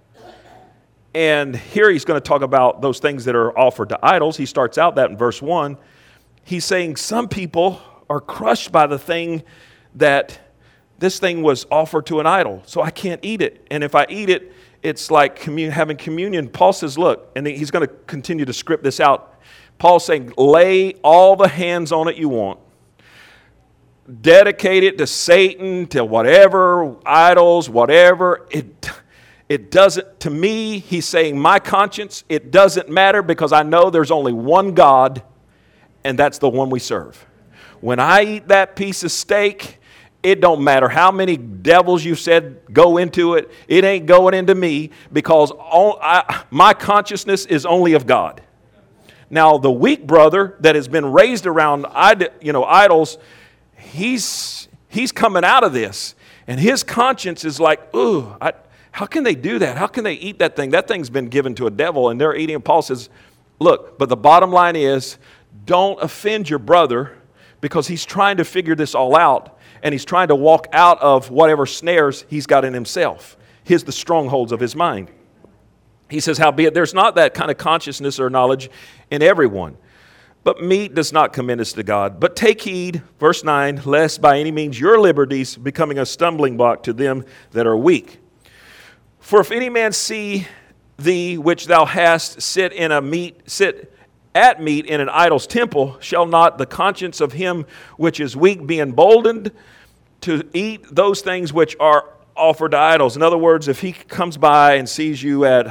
And here he's going to talk about those things that are offered to idols. He starts out that in verse 1. He's saying some people are crushed by the thing that this thing was offered to an idol, so I can't eat it. And if I eat it, it's like having communion. Paul says, look, and he's going to continue to script this out. Paul's saying, lay all the hands on it you want. Dedicate it to Satan, to whatever, idols, whatever. It doesn't, to me, he's saying, my conscience, it doesn't matter because I know there's only one God, and that's the one we serve. When I eat that piece of steak, it don't matter how many devils you said go into it. It ain't going into me because my consciousness is only of God. Now, the weak brother that has been raised around idols, he's coming out of this. And his conscience is like, ooh, how can they do that? How can they eat that thing? That thing's been given to a devil and they're eating it. Paul says, look, but the bottom line is, don't offend your brother because he's trying to figure this all out. And he's trying to walk out of whatever snares he's got in himself. The strongholds of his mind. He says, howbeit, there's not that kind of consciousness or knowledge in everyone. But meat does not commend us to God. But take heed, verse 9, lest by any means your liberties becoming a stumbling block to them that are weak. For if any man see thee which thou hast sit at meat in an idol's temple, shall not the conscience of him which is weak be emboldened to eat those things which are offered to idols? In other words, if he comes by and sees you at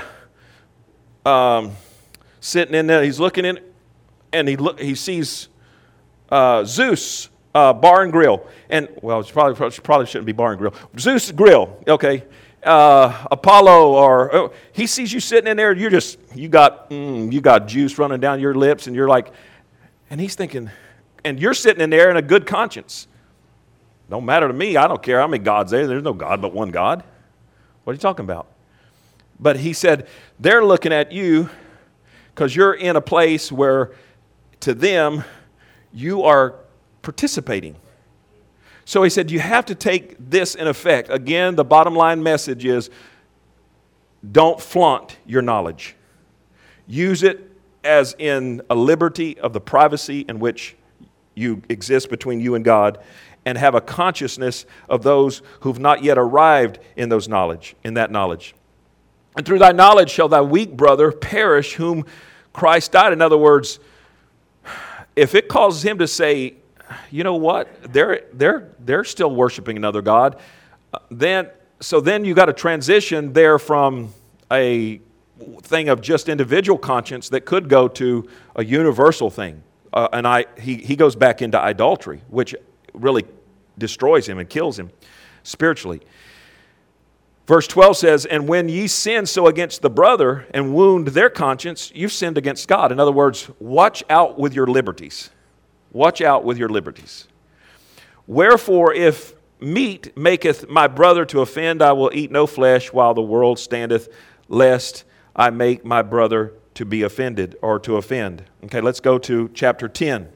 sitting in there, he's looking in, and he sees Zeus Bar and Grill, and well, it probably shouldn't be Bar and Grill. Zeus Grill, okay. Apollo, or he sees you sitting in there, you got juice running down your lips, and you're like, and he's thinking, and you're sitting in there in a good conscience. Don't matter to me. I don't care how many gods there. There's no God but one God. What are you talking about? But he said they're looking at you because you're in a place where, to them, you are participating. So he said, you have to take this in effect. Again, the bottom line message is, don't flaunt your knowledge. Use it as in a liberty of the privacy in which you exist between you and God, and have a consciousness of those who've not yet arrived in that knowledge. And through thy knowledge shall thy weak brother perish whom Christ died. In other words, if it causes him to say, you know what, they're still worshiping another God, then you got to transition there from a thing of just individual conscience that could go to a universal thing. He goes back into idolatry, which really destroys him and kills him spiritually. Verse 12 says, and when ye sin so against the brother and wound their conscience, you've sinned against God. In other words, watch out with your liberties. Watch out with your liberties. Wherefore, if meat maketh my brother to offend, I will eat no flesh while the world standeth, lest I make my brother to be offended or to offend. Okay, let's go to chapter 10.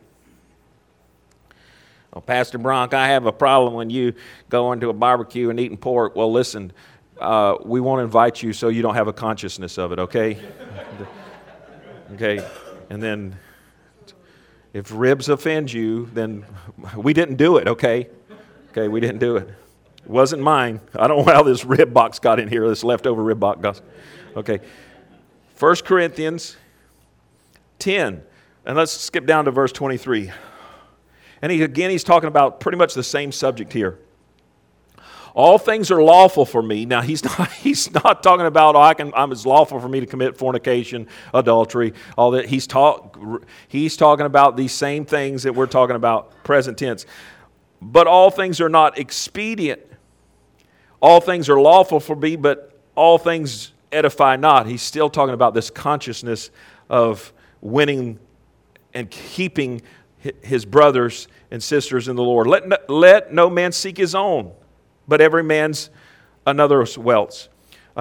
Well, Pastor Bronk, I have a problem when you go into a barbecue and eating pork. Well, listen, we won't invite you so you don't have a consciousness of it, okay? Okay, and then if ribs offend you, then we didn't do it, okay? Okay, we didn't do it. It wasn't mine. I don't know how this rib box got in here, this leftover rib box. Okay, 1 Corinthians 10, and let's skip down to verse 23. And he's talking about pretty much the same subject here. All things are lawful for me. Now, he's not talking about, it's lawful for me to commit fornication, adultery, all that. He's talking about these same things that we're talking about, present tense. But all things are not expedient. All things are lawful for me, but all things edify not. He's still talking about this consciousness of winning and keeping his brothers and sisters in the Lord. Let no man seek his own, but every man's another's wealth.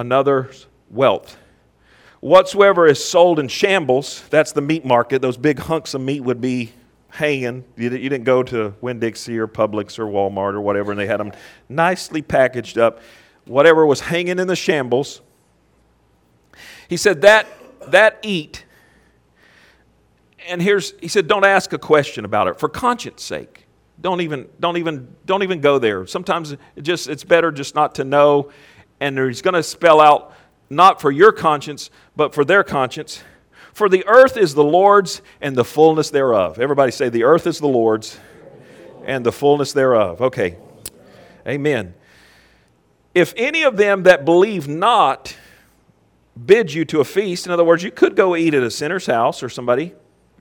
Whatsoever is sold in shambles, that's the meat market. Those big hunks of meat would be hanging. You didn't go to Winn-Dixie or Publix or Walmart or whatever, and they had them nicely packaged up. Whatever was hanging in the shambles, he said that eat. And he said, don't ask a question about it for conscience sake. Don't even go there. Sometimes it's better just not to know. And he's going to spell out not for your conscience, but for their conscience. For the earth is the Lord's and the fullness thereof. Everybody say, the earth is the Lord's and the fullness thereof. Okay. Amen. If any of them that believe not bid you to a feast, in other words, you could go eat at a sinner's house or somebody.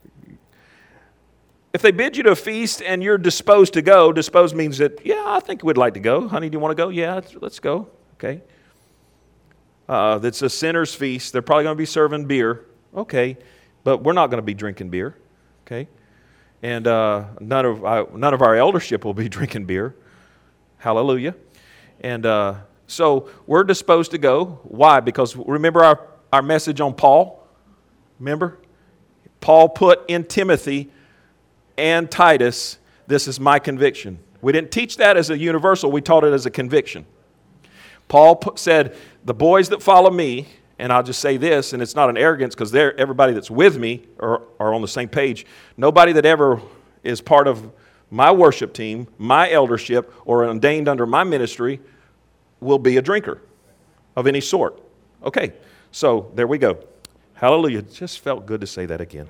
If they bid you to a feast and you're disposed to go, disposed means that, yeah, I think we'd like to go. Honey, do you want to go? Yeah, let's go. Okay. That's a sinner's feast. They're probably going to be serving beer. Okay. But we're not going to be drinking beer. Okay. And none of our eldership will be drinking beer. Hallelujah. And so we're disposed to go. Why? Because remember our message on Paul? Remember? Paul put in Timothy and Titus, this is my conviction. We didn't teach that as a universal. We taught it as a conviction. Paul said, the boys that follow me, and I'll just say this, and it's not an arrogance because everybody that's with me are on the same page. Nobody that ever is part of my worship team, my eldership, or ordained under my ministry will be a drinker of any sort. Okay, so there we go. Hallelujah. It just felt good to say that again.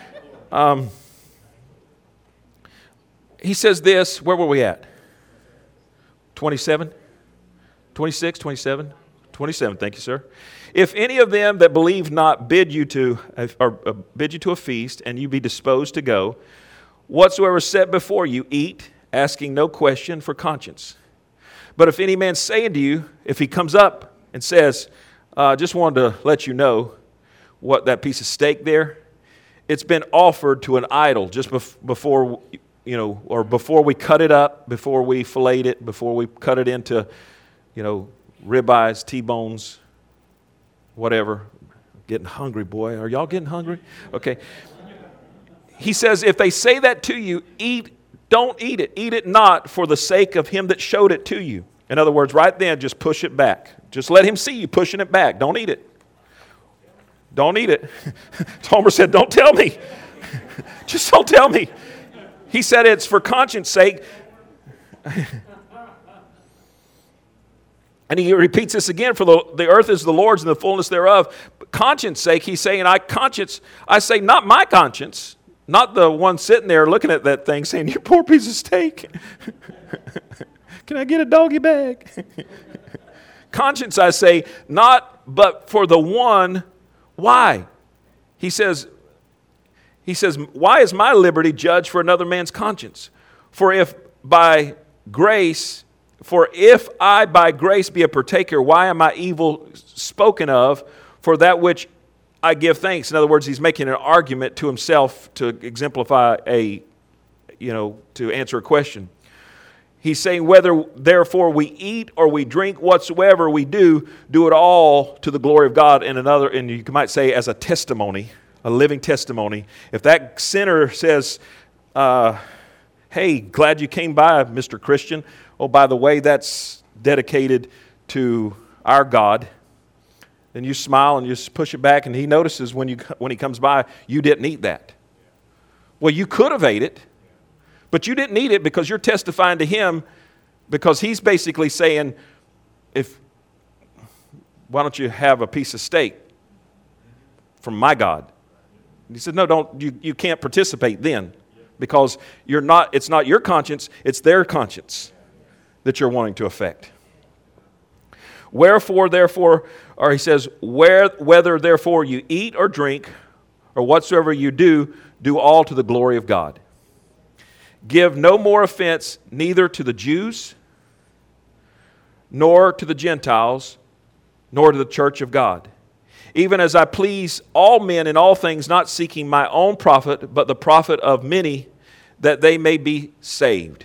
He says this, where were we at? 27? 26, 27? 27, thank you, sir. If any of them that believe not bid you to a feast, and you be disposed to go, whatsoever is set before you, eat, asking no question for conscience. But if any man say unto you, if he comes up and says, just wanted to let you know what that piece of steak there, it's been offered to an idol just before, or before we cut it up, before we fillet it, before we cut it into, ribeyes, T-bones, whatever. I'm getting hungry, boy. Are y'all getting hungry? Okay. He says, if they say that to you, don't eat it. Eat it not for the sake of him that showed it to you. In other words, right then, just push it back. Just let him see you pushing it back. Don't eat it. Don't eat it. Homer said, don't tell me. Just don't tell me. He said it's for conscience sake. And he repeats this again, for the earth is the Lord's and the fullness thereof. But conscience sake, he's saying, I say, not my conscience, not the one sitting there looking at that thing saying, you poor piece of steak. Can I get a doggy bag? Conscience, I say, not but for the one. Why? He says, why is my liberty judged for another man's conscience? For if I by grace be a partaker, why am I evil spoken of for that which I give thanks? In other words, he's making an argument to himself to exemplify to answer a question. He's saying, whether therefore we eat or we drink whatsoever we do it all to the glory of God. And you might say as a testimony, a living testimony. If that sinner says, hey, glad you came by, Mr. Christian. Oh, by the way, that's dedicated to our God. Then you smile and you just push it back, and he notices when he comes by, you didn't eat that. Well, you could have ate it, but you didn't eat it because you're testifying to him, because he's basically saying, why don't you have a piece of steak from my God? And he said, no, you can't participate then, because it's not your conscience, it's their conscience that you're wanting to affect. Wherefore, therefore, or he says, whether therefore you eat or drink, or whatsoever you do all to the glory of God. Give no more offense neither to the Jews, nor to the Gentiles, nor to the church of God. Even as I please all men in all things, not seeking my own profit, but the profit of many, that they may be saved.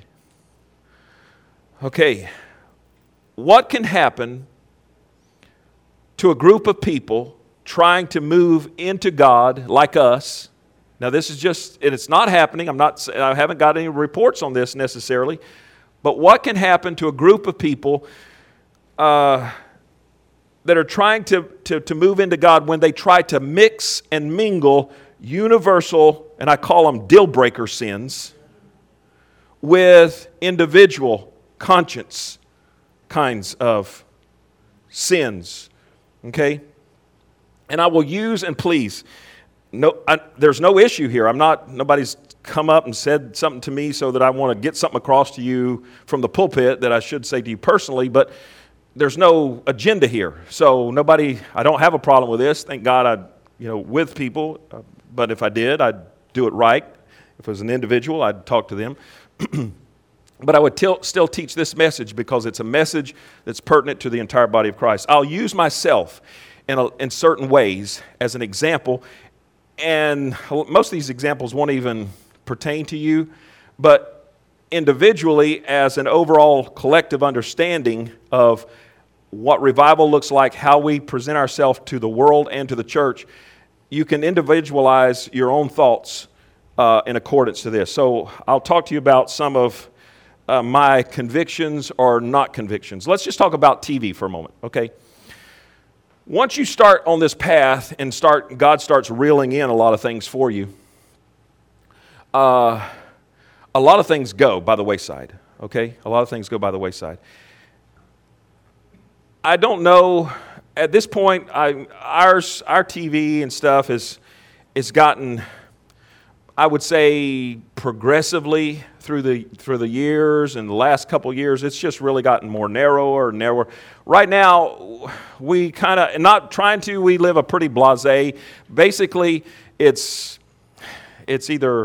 Okay, what can happen to a group of people trying to move into God like us? Now this is and it's not happening. I haven't got any reports on this necessarily, but what can happen to a group of people that are trying to move into God when they try to mix and mingle universal, and I call them deal breaker sins, with individual conscience kinds of sins. Okay? And I will use, and please, there's no issue here. Nobody's come up and said something to me so that I want to get something across to you from the pulpit that I should say to you personally, but there's no agenda here. So I don't have a problem with this. Thank God with people, but if I did, I'd do it right. If it was an individual, I'd talk to them. But I would still teach this message because it's a message that's pertinent to the entire body of Christ. I'll use myself in certain ways as an example, and most of these examples won't even pertain to you, but individually as an overall collective understanding of what revival looks like, how we present ourselves to the world and to the church, you can individualize your own thoughts in accordance to this. So I'll talk to you about some of my convictions or not convictions. Let's just talk about TV for a moment, okay? Once you start on this path and God starts reeling in a lot of things for you, a lot of things go by the wayside, okay? A lot of things go by the wayside. I don't know, at this point, our TV and stuff is gotten, I would say, progressively through the years and the last couple of years, it's just really gotten more narrower and narrower. Right now, we kind of, we live a pretty blasé. Basically, it's either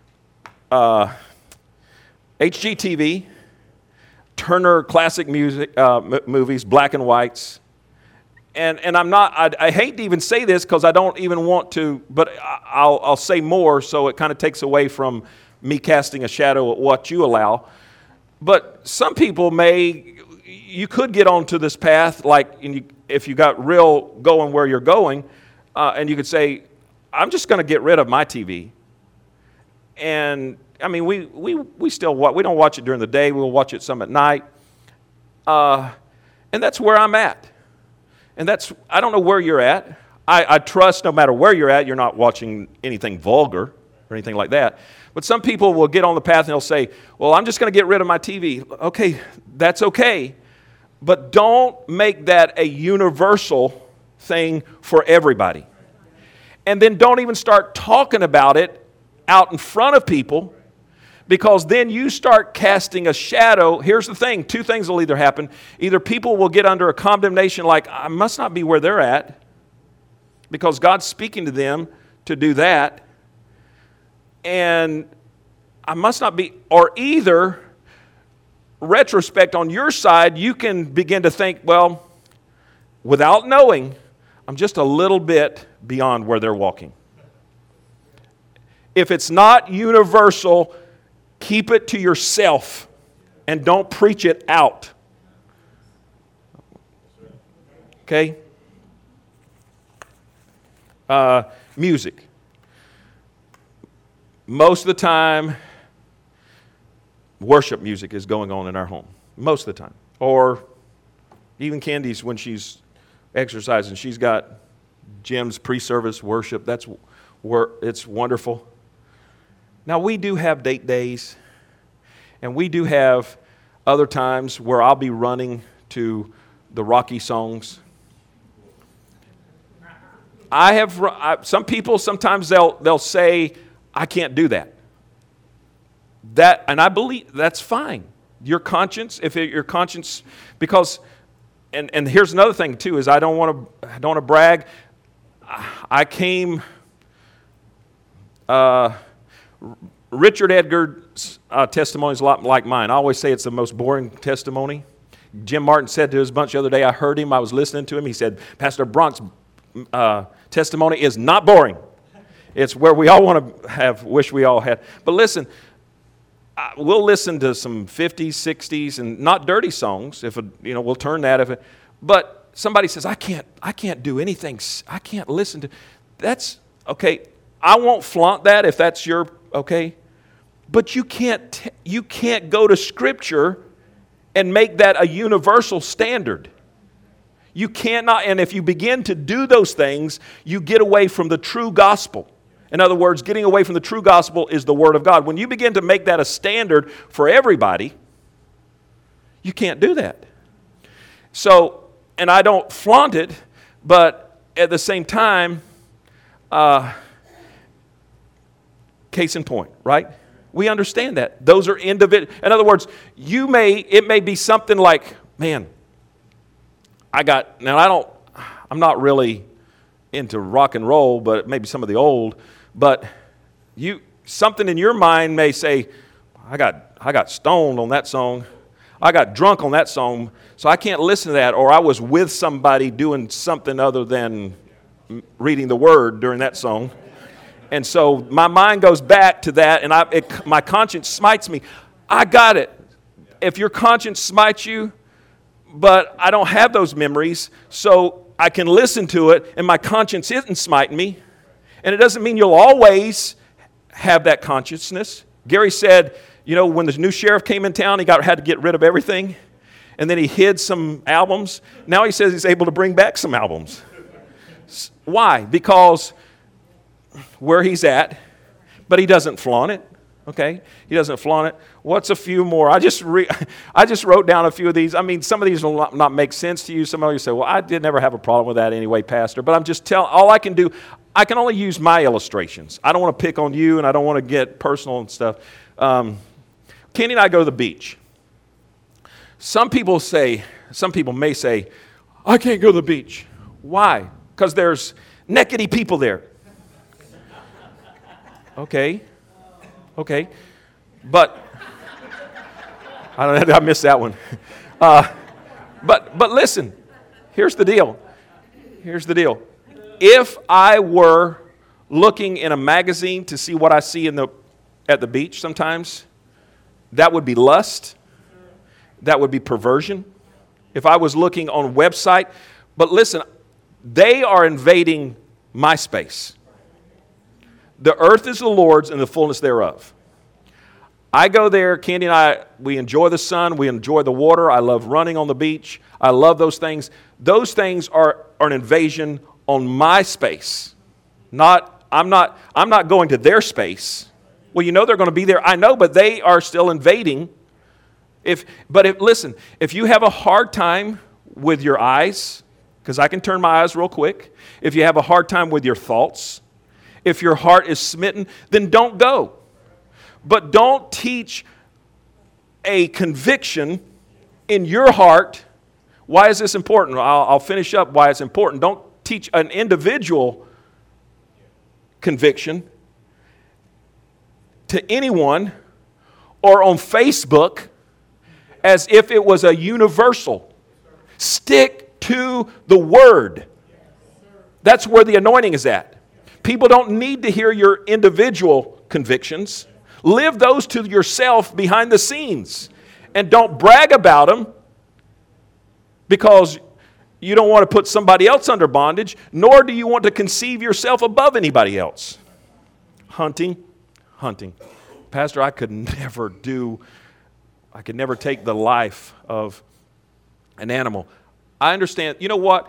HGTV, Turner Classic Music movies, black and whites, and I hate to even say this because I don't even want to, but I'll say more so it kind of takes away from me casting a shadow at what you allow. But some people you could get onto this path, if you got real going where you're going, and you could say, I'm just going to get rid of my TV. And I mean, we still we don't watch it during the day. We'll watch it some at night, and that's where I'm at. And I don't know where you're at. I trust no matter where you're at, you're not watching anything vulgar or anything like that. But some people will get on the path and they'll say, well, I'm just going to get rid of my TV. Okay, that's okay. But don't make that a universal thing for everybody. And then don't even start talking about it out in front of people, because then you start casting a shadow. Here's the thing. Two things will either happen. Either people will get under a condemnation like, I must not be where they're at, because God's speaking to them to do that. And I must not be, or either, retrospect on your side, you can begin to think, well, without knowing, I'm just a little bit beyond where they're walking. If it's not universal, keep it to yourself and don't preach it out. Okay? Music. Most of the time, worship music is going on in our home. Most of the time. Or even Candy's, when she's exercising, she's got Jim's pre-service worship. It's wonderful. Now, we do have date days, and we do have other times where I'll be running to the Rocky songs. Some people, sometimes they'll say, I can't do that. And I believe that's fine. Your conscience, because, and here's another thing too, is I don't want to brag. I came, Richard Edgar's testimony is a lot like mine. I always say it's the most boring testimony. Jim Martin said to his bunch the other day, I heard him, I was listening to him, he said, Pastor Bronk's testimony is not boring. It's where we all want to wish we all had. But listen, we'll listen to some 50s, 60s, and not dirty songs. We'll turn that. But somebody says, I can't do anything. I can't listen to. That's okay. I won't flaunt that if that's your okay. But you can't go to Scripture and make that a universal standard. You cannot. And if you begin to do those things, you get away from the true gospel. In other words, getting away from the true gospel is the Word of God. When you begin to make that a standard for everybody, you can't do that. So, and I don't flaunt it, but at the same time, case in point, right? We understand that. Those are individual. In other words, it may be something like, man, I'm not really into rock and roll, but maybe some of the old, but something in your mind may say, I got stoned on that song. I got drunk on that song, so I can't listen to that, or I was with somebody doing something other than reading the Word during that song. And so my mind goes back to that, and my conscience smites me. I got it. If your conscience smites you, but I don't have those memories, so I can listen to it, and my conscience isn't smiting me. And it doesn't mean you'll always have that consciousness. Gary said, when the new sheriff came in town, he had to get rid of everything, and then he hid some albums. Now he says he's able to bring back some albums. Why? Because where he's at, but he doesn't flaunt it. Okay, he doesn't flaunt it. What's a few more? I just wrote down a few of these. I mean, some of these will not make sense to you. Some of you say, "Well, I did never have a problem with that anyway, Pastor." But I'm just telling. All I can do, I can only use my illustrations. I don't want to pick on you, and I don't want to get personal and stuff. Kenny and I go to the beach. Some people may say, "I can't go to the beach." Why? Because there's neckety people there. Okay, but I missed that one. But listen, here's the deal. If I were looking in a magazine to see what I see at the beach sometimes, that would be lust. That would be perversion. If I was looking on a website, but listen, they are invading my space. The earth is the Lord's and the fullness thereof. I go there, Candy and I, we enjoy the sun, we enjoy the water. I love running on the beach. I love those things. Those things are an invasion on my space. I'm not going to their space. Well, they're going to be there. I know, but they are still invading. Listen, if you have a hard time with your eyes, because I can turn my eyes real quick. If you have a hard time with your thoughts, if your heart is smitten, then don't go. But don't teach a conviction in your heart. Why is this important? I'll finish up why it's important. Don't teach an individual conviction to anyone or on Facebook as if it was a universal. Stick to the Word. That's where the anointing is at. People don't need to hear your individual convictions. Live those to yourself behind the scenes. And don't brag about them because you don't want to put somebody else under bondage, nor do you want to conceive yourself above anybody else. Hunting. Pastor, I could never take the life of an animal. I understand. You know what?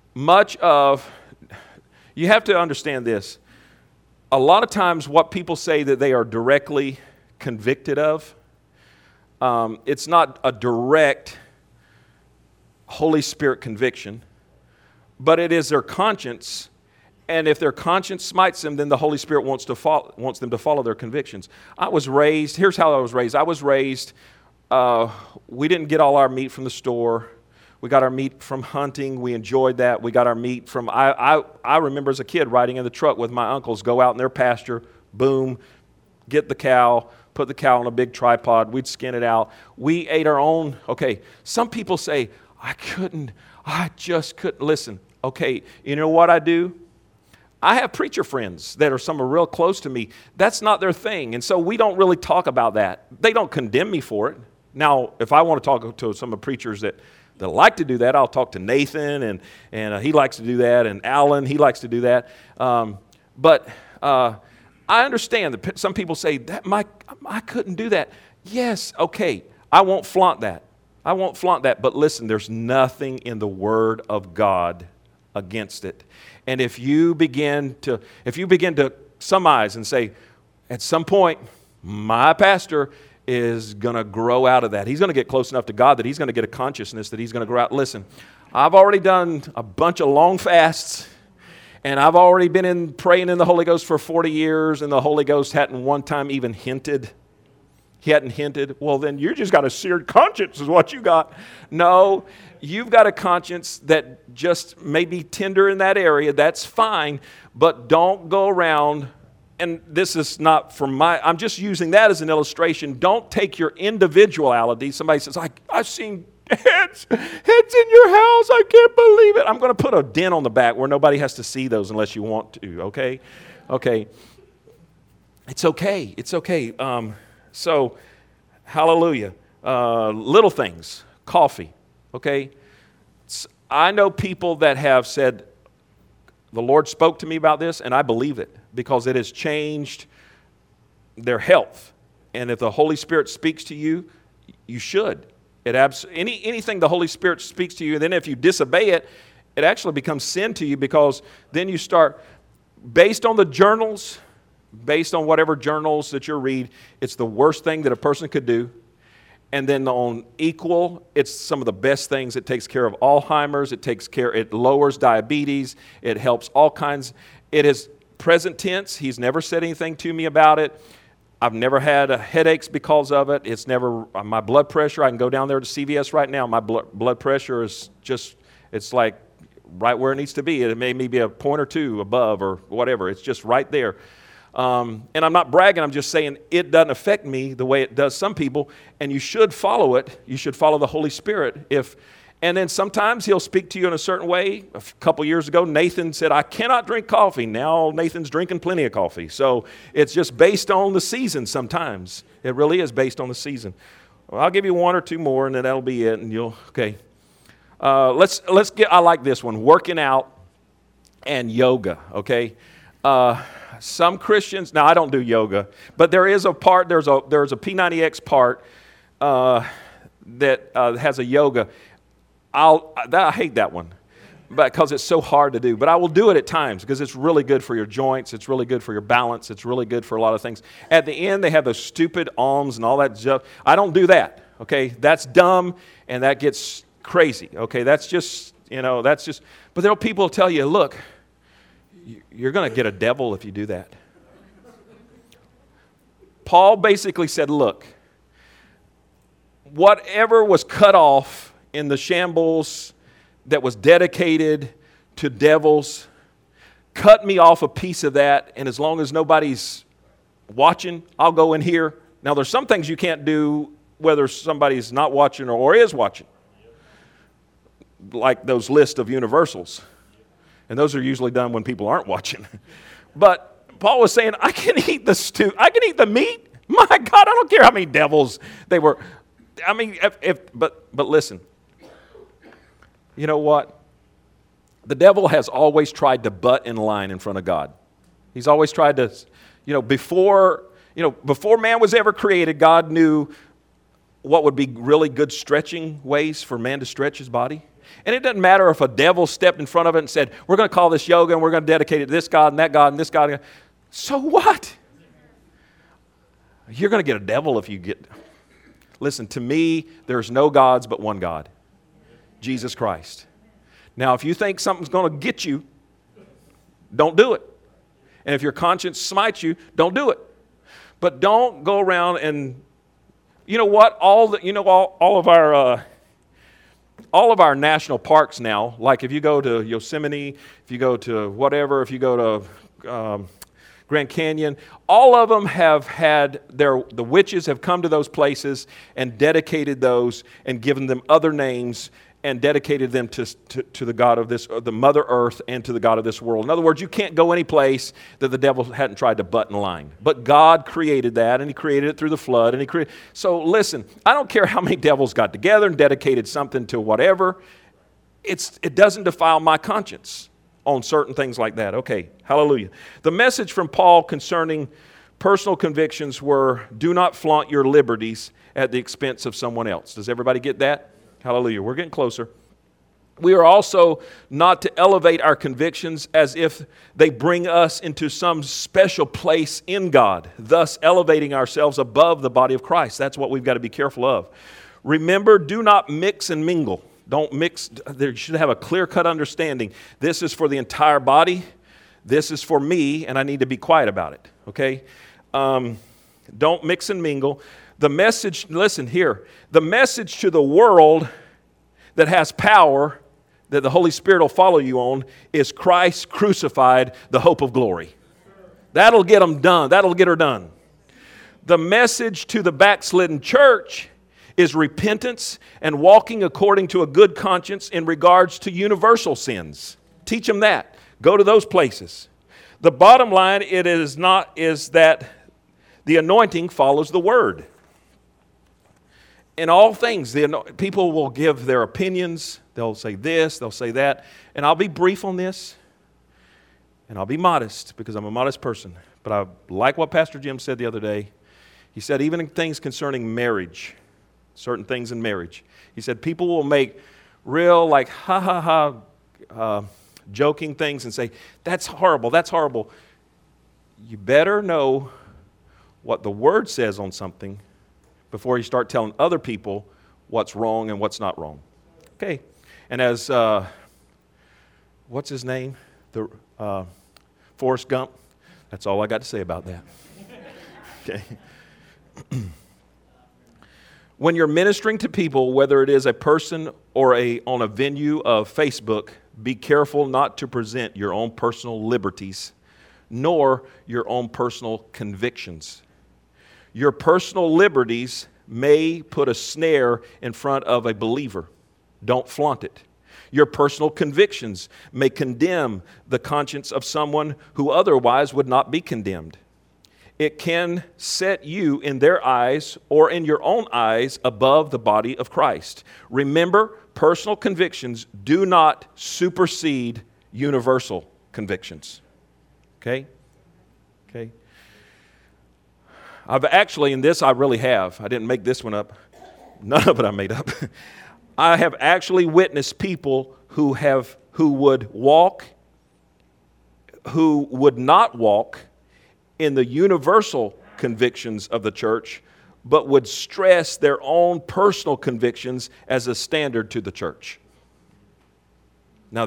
You have to understand this. A lot of times what people say that they are directly convicted of, it's not a direct Holy Spirit conviction, but it is their conscience. And if their conscience smites them, then the Holy Spirit wants them to follow their convictions. Here's how I was raised. We didn't get all our meat from the store. We got our meat from hunting. We enjoyed that. We got our meat from, I remember as a kid riding in the truck with my uncles, go out in their pasture, boom, get the cow, put the cow on a big tripod. We'd skin it out. We ate our own. Okay, some people say, I just couldn't. Listen, okay, you know what I do? I have preacher friends that are some are real close to me. That's not their thing. And so we don't really talk about that. They don't condemn me for it. Now, if I want to talk to some of the preachers that like to do that, I'll talk to Nathan, and he likes to do that, and Alan, he likes to do that. But I understand that some people say, I couldn't do that. Yes, okay, I won't flaunt that. But listen, there's nothing in the Word of God against it. And if you begin to some eyes and say, at some point, my pastor is going to grow out of that. He's going to get close enough to God that he's going to get a consciousness that he's going to grow out. Listen, I've already done a bunch of long fasts, and I've already been praying in the Holy Ghost for 40 years, and the Holy Ghost hadn't one time even hinted. He hadn't hinted. Well, then you just got a seared conscience is what you got. No, you've got a conscience that just may be tender in that area. That's fine, but don't go around. And this is not from I'm just using that as an illustration. Don't take your individuality. Somebody says, I've seen heads in your house. I can't believe it. I'm going to put a dent on the back where nobody has to see those unless you want to, okay? Okay. It's okay. It's okay. So, hallelujah. Little things. Coffee, okay? I know people that have said, the Lord spoke to me about this, and I believe it because it has changed their health. And if the Holy Spirit speaks to you, you should. Anything the Holy Spirit speaks to you, and then if you disobey it, it actually becomes sin to you because then you start, based on the journals, based on whatever journals that you read, it's the worst thing that a person could do. And then on equal, it's some of the best things. It takes care of Alzheimer's. It lowers diabetes. It helps all kinds. It is present tense. He's never said anything to me about it. I've never had headaches because of it. It's never, my blood pressure, I can go down there to CVS right now. My blood pressure is just, it's like right where it needs to be. It may be a point or two above or whatever. It's just right there. And I'm not bragging, I'm just saying it doesn't affect me the way it does some people, and you should follow it. You should follow the Holy Spirit. And then sometimes he'll speak to you in a certain way. A couple years ago, Nathan said, I cannot drink coffee. Now Nathan's drinking plenty of coffee. So it's just based on the season sometimes. It really is based on the season. Well, I'll give you one or two more, and then that'll be it, and okay. Let's get, I like this one, working out and yoga, okay? Some Christians, now I don't do yoga, but there is a part, there's a P90X part that has a yoga. I hate that one because it's so hard to do, but I will do it at times because it's really good for your joints. It's really good for your balance. It's really good for a lot of things. At the end, they have those stupid alms and all that stuff. I don't do that, okay? That's dumb and that gets crazy, okay? That's just, but there are people who tell you, look, you're going to get a devil if you do that. Paul basically said, look, whatever was cut off in the shambles that was dedicated to devils, cut me off a piece of that, and as long as nobody's watching, I'll go in here. Now, there's some things you can't do whether somebody's not watching or is watching, like those lists of universals. And those are usually done when people aren't watching. But Paul was saying, I can eat I can eat the meat. My God, I don't care how many devils they were. I mean, but listen. You know what? The devil has always tried to butt in line in front of God. He's always tried to, before man was ever created, God knew what would be really good stretching ways for man to stretch his body. And it doesn't matter if a devil stepped in front of it and said, we're going to call this yoga and we're going to dedicate it to this God and that God and this God. So what? You're going to get a devil if you get... Listen, to me, there's no gods but one God, Jesus Christ. Now, if you think something's going to get you, don't do it. And if your conscience smites you, don't do it. But don't go around and... You know what? All of our national parks now, like if you go to Yosemite, if you go to whatever, if you go to Grand Canyon, all of them have had the witches have come to those places and dedicated those and given them other names and dedicated them to the God of this, the Mother Earth, and to the God of this world. In other words, you can't go any place that the devil hadn't tried to butt in line. But God created that, and he created it through the flood. So listen, I don't care how many devils got together and dedicated something to whatever. It doesn't defile my conscience on certain things like that. Okay, hallelujah. The message from Paul concerning personal convictions were, do not flaunt your liberties at the expense of someone else. Does everybody get that? Hallelujah. We're getting closer. We are also not to elevate our convictions as if they bring us into some special place in God, thus elevating ourselves above the body of Christ. That's what we've got to be careful of. Remember, do not mix and mingle. Don't mix. There should have a clear-cut understanding. This is for the entire body. This is for me, and I need to be quiet about it, okay? Don't mix and mingle. The message, listen here, the message to the world that has power that the Holy Spirit will follow you on is Christ crucified, the hope of glory. That'll get them done. That'll get her done. The message to the backslidden church is repentance and walking according to a good conscience in regards to universal sins. Teach them that. Go to those places. The bottom line is that the anointing follows the word. In all things, people will give their opinions. They'll say this, they'll say that. And I'll be brief on this. And I'll be modest because I'm a modest person. But I like what Pastor Jim said the other day. He said even in things concerning marriage, certain things in marriage, he said people will make real like joking things and say, that's horrible, that's horrible. You better know what the Word says on something before you start telling other people what's wrong and what's not wrong. Okay. And as, what's his name? Forrest Gump. That's all I got to say about that. Okay. When you're ministering to people, whether it is a person or on a venue of Facebook, be careful not to present your own personal liberties, nor your own personal convictions. Your personal liberties may put a snare in front of a believer. Don't flaunt it. Your personal convictions may condemn the conscience of someone who otherwise would not be condemned. It can set you in their eyes or in your own eyes above the body of Christ. Remember, personal convictions do not supersede universal convictions. Okay? Okay? I've actually, in this I really have. I didn't make this one up. None of it I made up. I have actually witnessed people who would not walk in the universal convictions of the church, but would stress their own personal convictions as a standard to the church. Now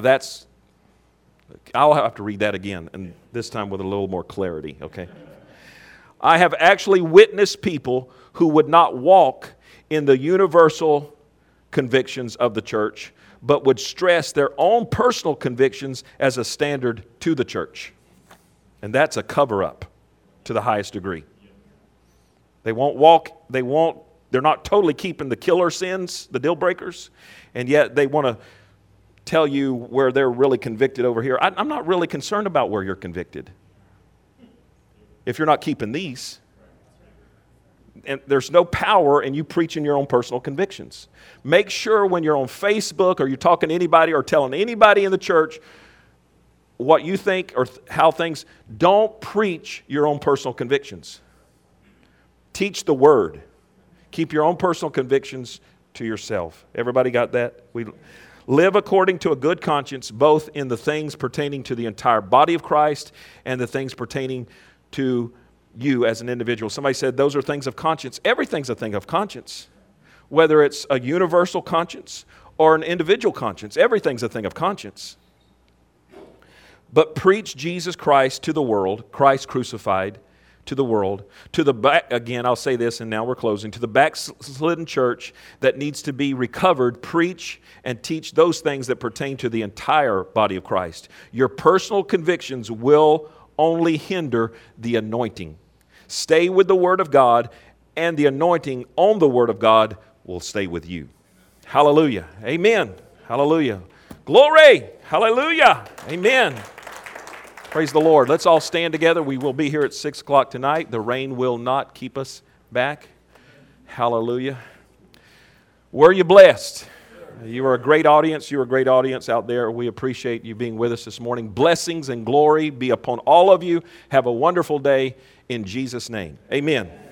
I'll have to read that again, and this time with a little more clarity, okay? I have actually witnessed people who would not walk in the universal convictions of the church, but would stress their own personal convictions as a standard to the church. And that's a cover-up to the highest degree. They're not totally keeping the killer sins, the deal breakers, and yet they want to tell you where they're really convicted over here. I'm not really concerned about where you're convicted if you're not keeping these. And there's no power in you preaching your own personal convictions. Make sure when you're on Facebook or you're talking to anybody or telling anybody in the church what you think or how things, don't preach your own personal convictions. Teach the word. Keep your own personal convictions to yourself. Everybody got that? We live according to a good conscience, both in the things pertaining to the entire body of Christ and the things pertaining to you as an individual. Somebody said those are things of conscience. Everything's a thing of conscience. Whether it's a universal conscience or an individual conscience, everything's a thing of conscience. But preach Jesus Christ to the world, Christ crucified to the world, to the back, again, I'll say this and now we're closing, to the backslidden church that needs to be recovered, preach and teach those things that pertain to the entire body of Christ. Your personal convictions will only hinder the anointing. Stay with the Word of God, and the anointing on the Word of God will stay with you. Hallelujah. Amen. Hallelujah. Glory. Hallelujah. Amen. Praise the Lord. Let's all stand together. We will be here at 6 o'clock tonight. The rain will not keep us back. Hallelujah. Were you blessed? You are a great audience. You're a great audience out there. We appreciate you being with us this morning. Blessings and glory be upon all of you. Have a wonderful day in Jesus' name. Amen.